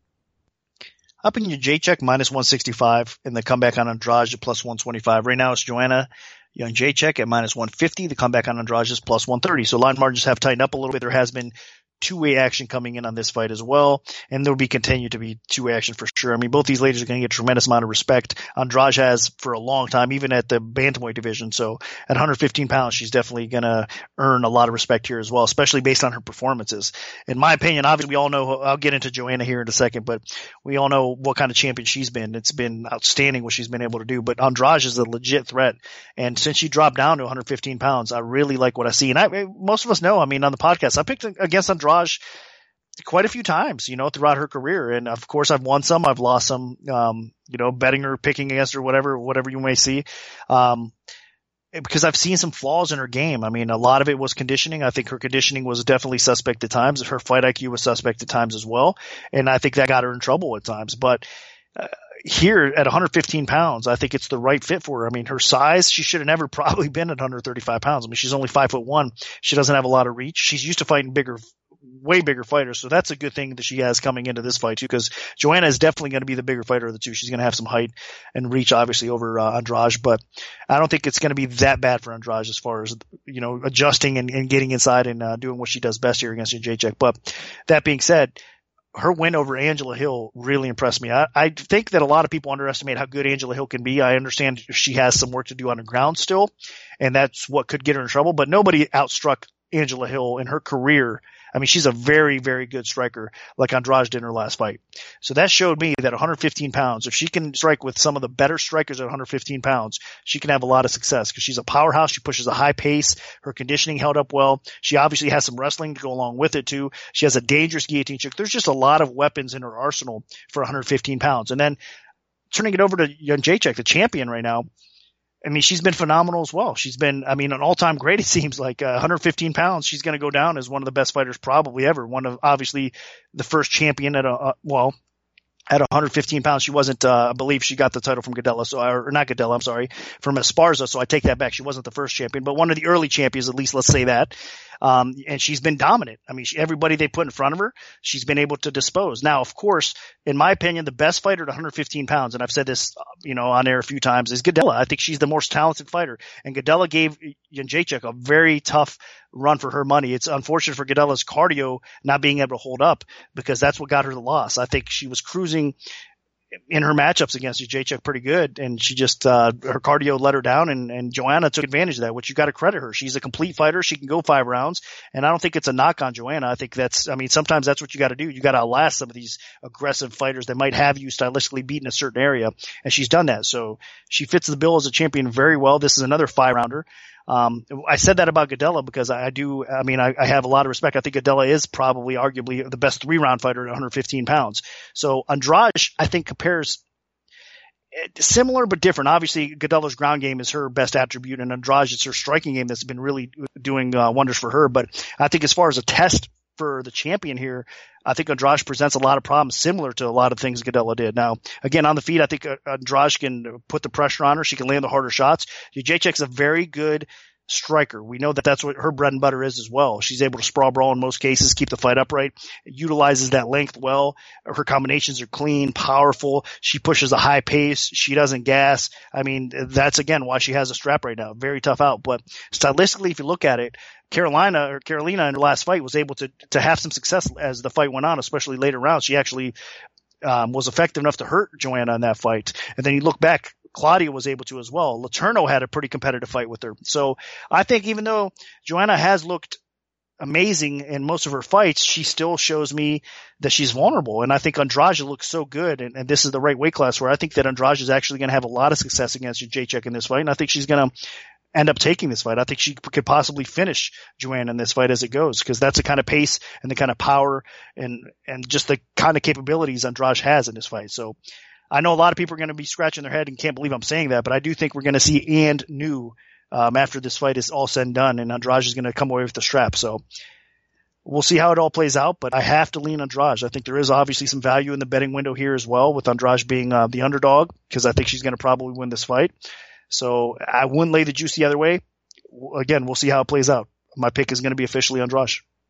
Up in Jędrzejczyk minus one sixty-five, and the comeback on Andrade at plus one twenty-five. Right now it's Joanna Jędrzejczyk at minus one fifty. The comeback on Andrade is plus one thirty. So line margins have tightened up a little bit. There has been two-way action coming in on this fight as well, and there will be continue to be two-way action for sure. I mean, both these ladies are going to get a tremendous amount of respect. Andrade has for a long time, even at the bantamweight division. So at one hundred fifteen pounds, she's definitely going to earn a lot of respect here as well, especially based on her performances. In my opinion, obviously we all know, I'll get into Joanna here in a second, but we all know what kind of champion she's been. It's been outstanding what she's been able to do, but Andrade is a legit threat. And since she dropped down to one hundred fifteen pounds, I really like what I see. And I, most of us know, I mean, on the podcast, I picked against Andrade quite a few times, you know, throughout her career. And of course I've won some, I've lost some, um, you know, betting her, picking against her, whatever, whatever you may see. Um, because I've seen some flaws in her game. I mean, a lot of it was conditioning. I think her conditioning was definitely suspect at times. Her fight I Q was suspect at times as well. And I think that got her in trouble at times. But, uh, here at one hundred fifteen pounds, I think it's the right fit for her. I mean, her size, she should have never probably been at one hundred thirty-five pounds. I mean, she's only five foot one. She doesn't have a lot of reach. She's used to fighting bigger, way bigger fighters. So that's a good thing that she has coming into this fight too, because Joanna is definitely going to be the bigger fighter of the two. She's going to have some height and reach, obviously, over uh, Andrade, but I don't think it's going to be that bad for Andrade as far as, you know, adjusting and, and getting inside and uh, doing what she does best here against Jędrzejczyk. But that being said, her win over Angela Hill really impressed me. I, I think that a lot of people underestimate how good Angela Hill can be. I understand she has some work to do on the ground still, and that's what could get her in trouble, but nobody outstruck Angela Hill in her career. I mean, she's a very, very good striker like Andrade did in her last fight. So that showed me that one hundred fifteen pounds, if she can strike with some of the better strikers at one hundred fifteen pounds, she can have a lot of success because she's a powerhouse. She pushes a high pace. Her conditioning held up well. She obviously has some wrestling to go along with it too. She has a dangerous guillotine kick. There's just a lot of weapons in her arsenal for one hundred fifteen pounds. And then turning it over to Jędrzejczyk, the champion right now, I mean, she's been phenomenal as well. She's been, I mean, an all-time great, it seems like. Uh, one hundred fifteen pounds, she's going to go down as one of the best fighters probably ever. One of, obviously, the first champion at a, uh, well, at one hundred fifteen pounds. She wasn't, uh, I believe she got the title from Gadella, so, or not Gadella, I'm sorry, from Esparza, so I take that back. She wasn't the first champion, but one of the early champions, at least, let's say that. Um, and she's been dominant. I mean, she, everybody they put in front of her, she's been able to dispose. Now, of course, in my opinion, the best fighter at one hundred fifteen pounds, and I've said this, you know, on air a few times, is Gadella. I think she's the most talented fighter. And Gadella gave Jędrzejczyk a very tough run for her money. It's unfortunate for Gadella's cardio not being able to hold up because that's what got her the loss. I think she was cruising in her matchups against Jędrzejczyk pretty good, and she just uh her cardio let her down, and, and Joanna took advantage of that, which you got to credit her. She's a complete fighter. She can go five rounds, and I don't think it's a knock on Joanna. I think that's, I mean, sometimes that's what you got to do. You got to outlast some of these aggressive fighters that might have you stylistically beat in a certain area, and she's done that. So she fits the bill as a champion very well. This is another five rounder. Um, I said that about Gadelha because I do, I mean, I, I have a lot of respect. I think Gadelha is probably arguably the best three round fighter at one hundred fifteen pounds. So Andrade, I think, compares similar but different. Obviously, Gadelha's ground game is her best attribute, and Andrade is her striking game that's been really doing uh, wonders for her. But I think as far as a test for the champion here, I think Andrade presents a lot of problems similar to a lot of things Gadelha did. Now, again, on the feet, I think Andrade can put the pressure on her. She can land the harder shots. Jacek's a very good striker. We know that that's what her bread and butter is as well. She's able to sprawl brawl in most cases, keep the fight upright, utilizes that length well. Her combinations are clean, powerful. She pushes a high pace. She doesn't gas. I mean, that's again why she has a strap right now. Very tough out. But stylistically, if you look at it, Carolina or Carolina in her last fight was able to, to have some success as the fight went on, especially later rounds. She actually um, was effective enough to hurt Joanna in that fight. And then you look back, Claudia was able to as well. Letourneau had a pretty competitive fight with her. So I think even though Joanna has looked amazing in most of her fights, she still shows me that she's vulnerable. And I think Andrade looks so good. And, and this is the right weight class where I think that Andrade is actually going to have a lot of success against Jacek in this fight. And I think she's going to end up taking this fight. I think she could possibly finish Joanna in this fight as it goes, because that's the kind of pace and the kind of power and, and just the kind of capabilities Andrade has in this fight. So I know a lot of people are going to be scratching their head and can't believe I'm saying that, but I do think we're going to see and new um, after this fight is all said and done, and Andrade is going to come away with the strap. So we'll see how it all plays out, but I have to lean Andrade. I think there is obviously some value in the betting window here as well, with Andrade being uh, the underdog, because I think she's going to probably win this fight. So I wouldn't lay the juice the other way. Again, we'll see how it plays out. My pick is going to be officially Andrade.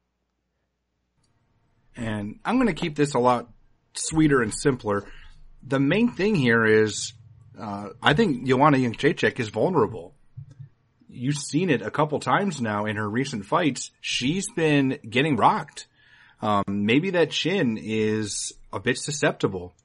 And I'm going to keep this a lot sweeter and simpler. The main thing here is, uh, I think Joanna Jędrzejczyk is vulnerable. You've seen it a couple times now in her recent fights. She's been getting rocked. Um, maybe that chin is a bit susceptible.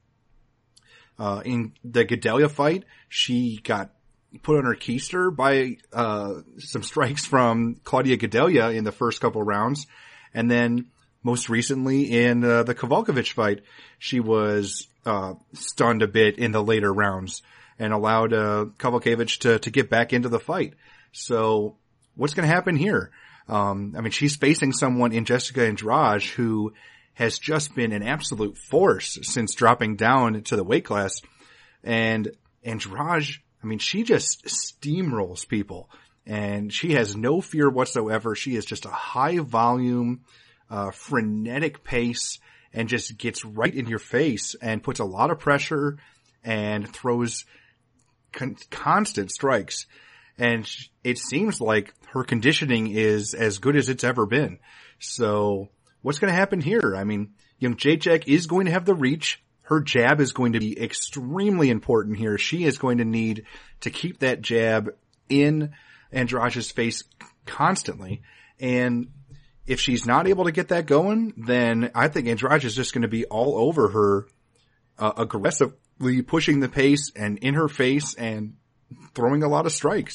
Uh, in the Gadelha fight, she got put on her keister by, uh, some strikes from Claudia Gadelha in the first couple rounds. And then most recently in, uh, the Kowalkiewicz fight, she was, uh, stunned a bit in the later rounds and allowed, uh, Kowalkiewicz to, to get back into the fight. So what's going to happen here? Um, I mean, she's facing someone in Jessica Andrade who has just been an absolute force since dropping down to the weight class. And Andrade, I mean, she just steamrolls people, and she has no fear whatsoever. She is just a high volume, uh, frenetic pace, and just gets right in your face and puts a lot of pressure and throws con- constant strikes. And it seems like her conditioning is as good as it's ever been. So what's going to happen here? I mean, Jędrzejczyk is going to have the reach. Her jab is going to be extremely important here. She is going to need to keep that jab in Andrade's face constantly. And if she's not able to get that going, then I think Andrade is just going to be all over her, uh, aggressively pushing the pace and in her face and throwing a lot of strikes.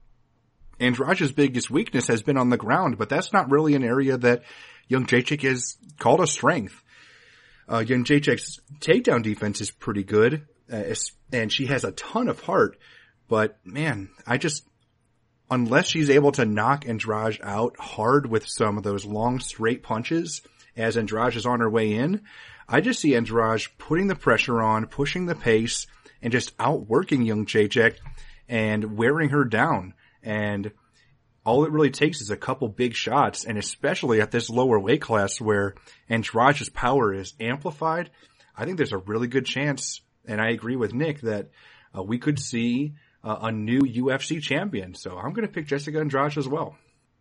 Andrade's biggest weakness has been on the ground, but that's not really an area that Jędrzejczyk has called a strength. Uh, Jędrzejczyk's takedown defense is pretty good, uh, and she has a ton of heart, but man, I just, unless she's able to knock Andrade out hard with some of those long straight punches as Andrade is on her way in, I just see Andrade putting the pressure on, pushing the pace, and just outworking Jędrzejczyk and wearing her down. And all it really takes is a couple big shots, and especially at this lower weight class where Andrade's power is amplified, I think there's a really good chance, and I agree with Nick, that uh, we could see uh, a new U F C champion. So I'm going to pick Jessica Andrade as well.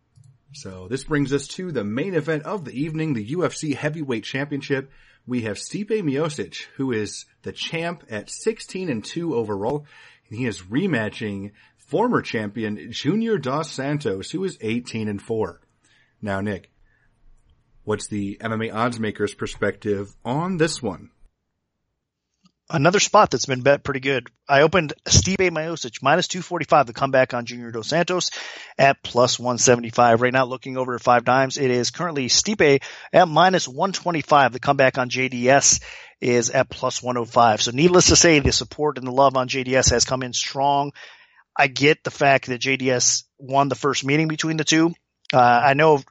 So this brings us to the main event of the evening, the U F C Heavyweight Championship. We have Stipe Miocic, who is the champ at sixteen and two overall, and he is rematching former champion Junior Dos Santos, who is eighteen and four. Now, Nick, what's the M M A odds maker's perspective on this one? Another spot that's been bet pretty good. I opened Stipe Miocic minus two forty-five, the comeback on Junior Dos Santos at plus one seventy-five. Right now, looking over at five dimes, it is currently Stipe at minus one twenty-five. The comeback on J D S is at plus one oh five. So needless to say, the support and the love on J D S has come in strong. I get the fact that J D S won the first meeting between the two. Uh, I know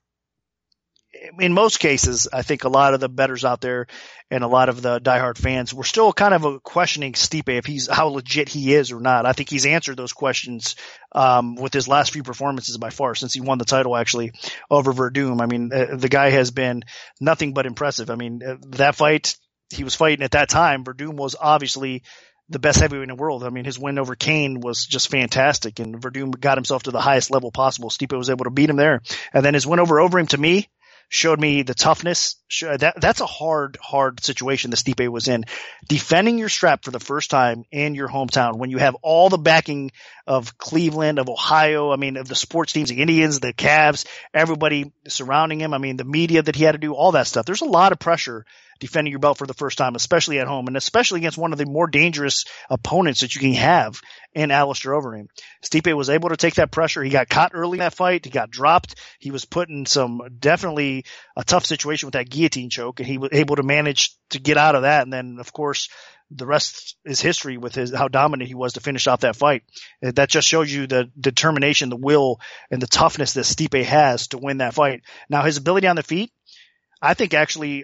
in most cases, I think a lot of the bettors out there and a lot of the diehard fans were still kind of questioning Stipe if he's how legit he is or not. I think he's answered those questions um, with his last few performances by far since he won the title actually over Verdum. I mean, uh, the guy has been nothing but impressive. I mean, uh, that fight he was fighting at that time, Verdum was obviously the best heavyweight in the world. I mean, his win over Kane was just fantastic, and Verdum got himself to the highest level possible. Stipe was able to beat him there. And then his win over Overeem, to me, showed me the toughness. That That's a hard, hard situation that Stipe was in. Defending your strap for the first time in your hometown when you have all the backing of Cleveland, of Ohio, I mean, of the sports teams, the Indians, the Cavs, everybody surrounding him. I mean, the media that he had to do, all that stuff. There's a lot of pressure defending your belt for the first time, especially at home, and especially against one of the more dangerous opponents that you can have in Alistair Overeem. Stipe was able to take that pressure. He got caught early in that fight. He got dropped. He was put in some definitely a tough situation with that guillotine choke, and he was able to manage to get out of that. And then, of course, the rest is history with his how dominant he was to finish off that fight. That just shows you the determination, the will, and the toughness that Stipe has to win that fight. Now, his ability on the feet, I think actually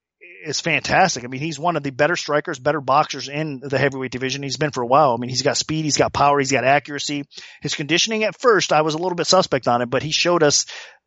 is fantastic. I mean, he's one of the better strikers, better boxers in the heavyweight division. He's been for a while. I mean, he's got speed, he's got power, he's got accuracy. His conditioning at first, I was a little bit suspect on it, but he showed us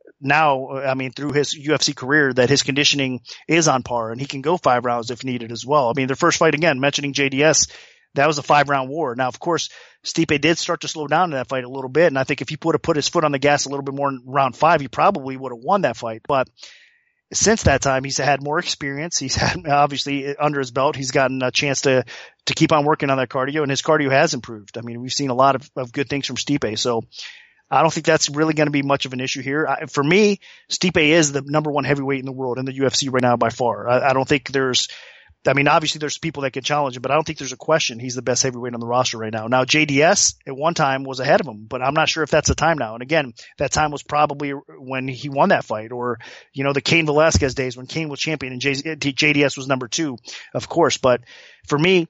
now, I mean, through his U F C career that his conditioning is on par and he can go five rounds if needed as well. I mean, their first fight, again, mentioning J D S, that was a five round war. Now, of course, Stipe did start to slow down in that fight a little bit. And I think if he would have put his foot on the gas a little bit more in round five, he probably would have won that fight. But since that time, he's had more experience. He's had, obviously, under his belt, he's gotten a chance to, to keep on working on that cardio, and his cardio has improved. I mean, we've seen a lot of, of good things from Stipe. So I don't think that's really going to be much of an issue here. I, for me, Stipe is the number one heavyweight in the world in the U F C right now by far. I, I don't think there's – I mean, obviously there's people that can challenge him, but I don't think there's a question he's the best heavyweight on the roster right now. Now, J D S at one time was ahead of him, but I'm not sure if that's the time now. And again, that time was probably when he won that fight, or, you know, the Cain Velasquez days when Cain was champion and J D S was number two, of course. But for me,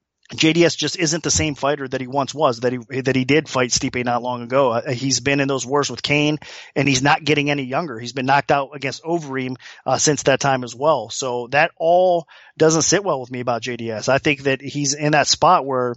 J D S just isn't the same fighter that he once was, that he that he did fight Stipe not long ago. Uh, he's been in those wars with Cain, and he's not getting any younger. He's been knocked out against Overeem uh, since that time as well. So that all doesn't sit well with me about J D S. I think that he's in that spot where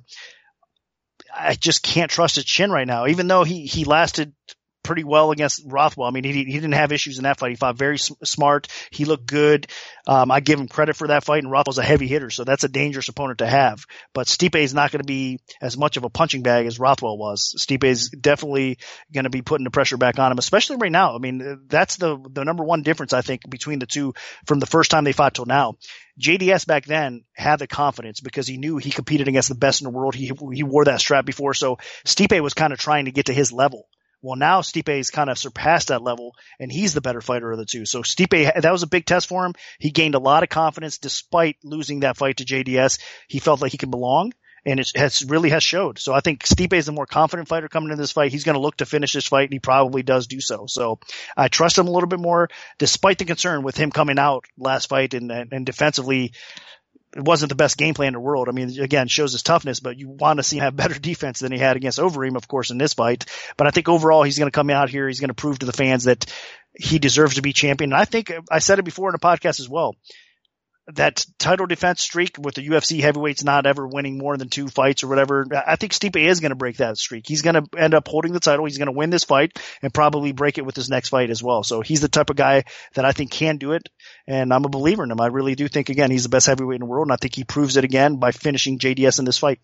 I just can't trust his chin right now, even though he, he lasted pretty well against Rothwell. I mean, he, he didn't have issues in that fight. He fought very smart. He looked good. Um, I give him credit for that fight, and Rothwell's a heavy hitter, so that's a dangerous opponent to have. But Stipe is not going to be as much of a punching bag as Rothwell was. Stipe is definitely going to be putting the pressure back on him, especially right now. I mean, that's the, the number one difference, I think, between the two from the first time they fought till now. J D S back then had the confidence because he knew he competed against the best in the world. He, he wore that strap before, so Stipe was kind of trying to get to his level. Well, now Stipe's kind of surpassed that level, and he's the better fighter of the two. So Stipe, that was a big test for him. He gained a lot of confidence despite losing that fight to J D S. He felt like he could belong, and it has really has showed. So I think Stipe is the more confident fighter coming into this fight. He's going to look to finish this fight, and he probably does do so. So I trust him a little bit more, despite the concern with him coming out last fight and, and, and defensively. It wasn't the best game plan in the world. I mean, again, shows his toughness, but you want to see him have better defense than he had against Overeem, of course, in this fight. But I think overall he's going to come out here. He's going to prove to the fans that he deserves to be champion. And I think I said it before in the podcast as well. That title defense streak with the U F C heavyweights not ever winning more than two fights or whatever, I think Stipe is going to break that streak. He's going to end up holding the title. He's going to win this fight and probably break it with his next fight as well. So he's the type of guy that I think can do it, and I'm a believer in him. I really do think, again, he's the best heavyweight in the world, and I think he proves it again by finishing J D S in this fight.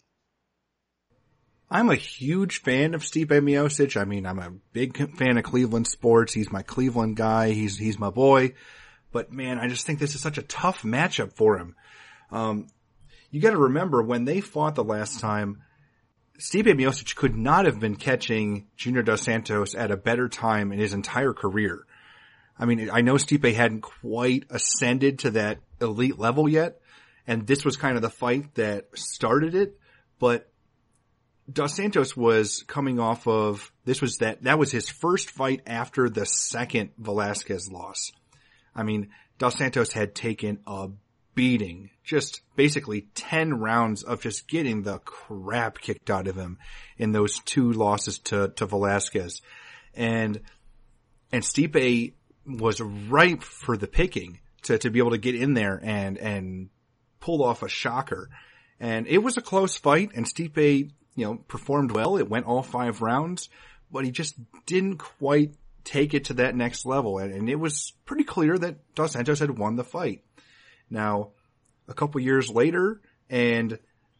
I'm a huge fan of Stipe Miocic. I mean, I'm a big fan of Cleveland sports. He's my Cleveland guy. He's he's my boy. But man, I just think this is such a tough matchup for him. Um, you got to remember when they fought the last time, Stipe Miocic could not have been catching Junior Dos Santos at a better time in his entire career. I mean, I know Stipe hadn't quite ascended to that elite level yet, and this was kind of the fight that started it. But Dos Santos was coming off of this was that that was his first fight after the second Velasquez loss. I mean, Dos Santos had taken a beating, just basically ten rounds of just getting the crap kicked out of him in those two losses to, to Velasquez. And, and Stipe was ripe for the picking to, to be able to get in there and, and pull off a shocker. And it was a close fight, and Stipe, you know, performed well. It went all five rounds, but he just didn't quite take it to that next level. And, and it was pretty clear that Dos Santos had won the fight. Now, a couple years later, and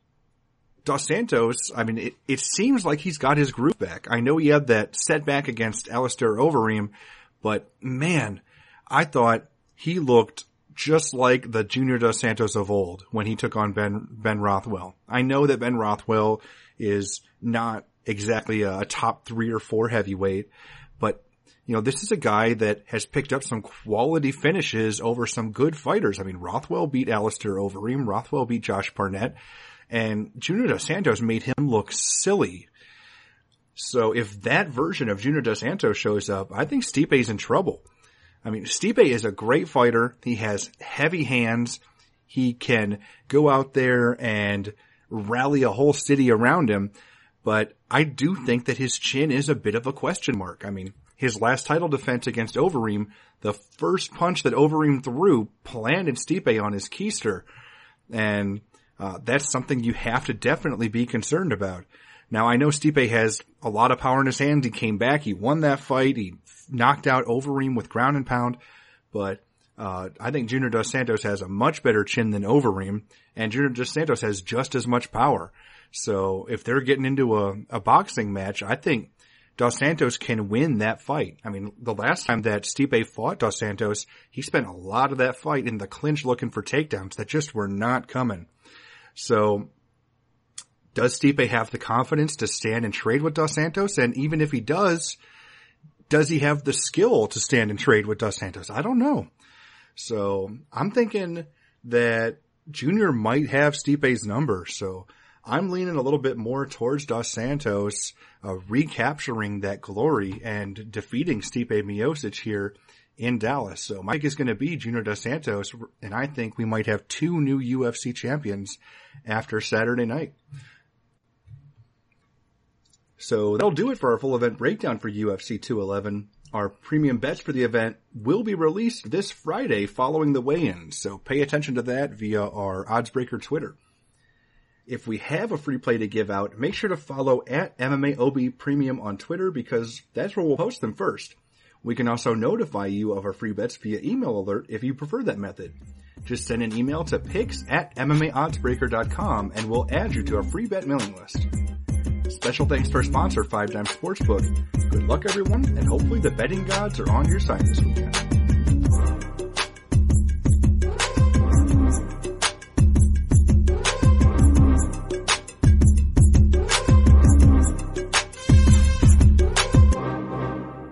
Dos Santos, I mean, it, it seems like he's got his groove back. I know he had that setback against Alistair Overeem, but man, I thought he looked just like the Junior Dos Santos of old when he took on Ben, Ben Rothwell. I know that Ben Rothwell is not exactly a, a top three or four heavyweight, but you know, this is a guy that has picked up some quality finishes over some good fighters. I mean, Rothwell beat Alistair Overeem, Rothwell beat Josh Barnett, and Junior Dos Santos made him look silly. So if that version of Junior Dos Santos shows up, I think Stipe's in trouble. I mean, Stipe is a great fighter. He has heavy hands. He can go out there and rally a whole city around him. But I do think that his chin is a bit of a question mark. I mean, his last title defense against Overeem, the first punch that Overeem threw planted Stipe on his keister. And uh, that's something you have to definitely be concerned about. Now, I know Stipe has a lot of power in his hands. He came back. He won that fight. He knocked out Overeem with ground and pound. But uh I think Junior Dos Santos has a much better chin than Overeem. And Junior Dos Santos has just as much power. So if they're getting into a, a boxing match, I think Dos Santos can win that fight. I mean, the last time that Stipe fought Dos Santos, he spent a lot of that fight in the clinch looking for takedowns that just were not coming. So does Stipe have the confidence to stand and trade with Dos Santos? And even if he does, does he have the skill to stand and trade with Dos Santos? I don't know. So I'm thinking that Junior might have Stipe's number. So I'm leaning a little bit more towards Dos Santos uh, recapturing that glory and defeating Stipe Miocic here in Dallas. So my pick is going to be Junior Dos Santos, and I think we might have two new U F C champions after Saturday night. So that'll do it for our full event breakdown for U F C two eleven. Our premium bets for the event will be released this Friday following the weigh-in, so pay attention to that via our Oddsbreaker Twitter. If we have a free play to give out, make sure to follow at M M A O B Premium on Twitter because that's where we'll post them first. We can also notify you of our free bets via email alert if you prefer that method. Just send an email to picks at M M A oddsbreaker dot com and we'll add you to our free bet mailing list. Special thanks to our sponsor, Five Dimes Sportsbook. Good luck, everyone, and hopefully the betting gods are on your side this weekend.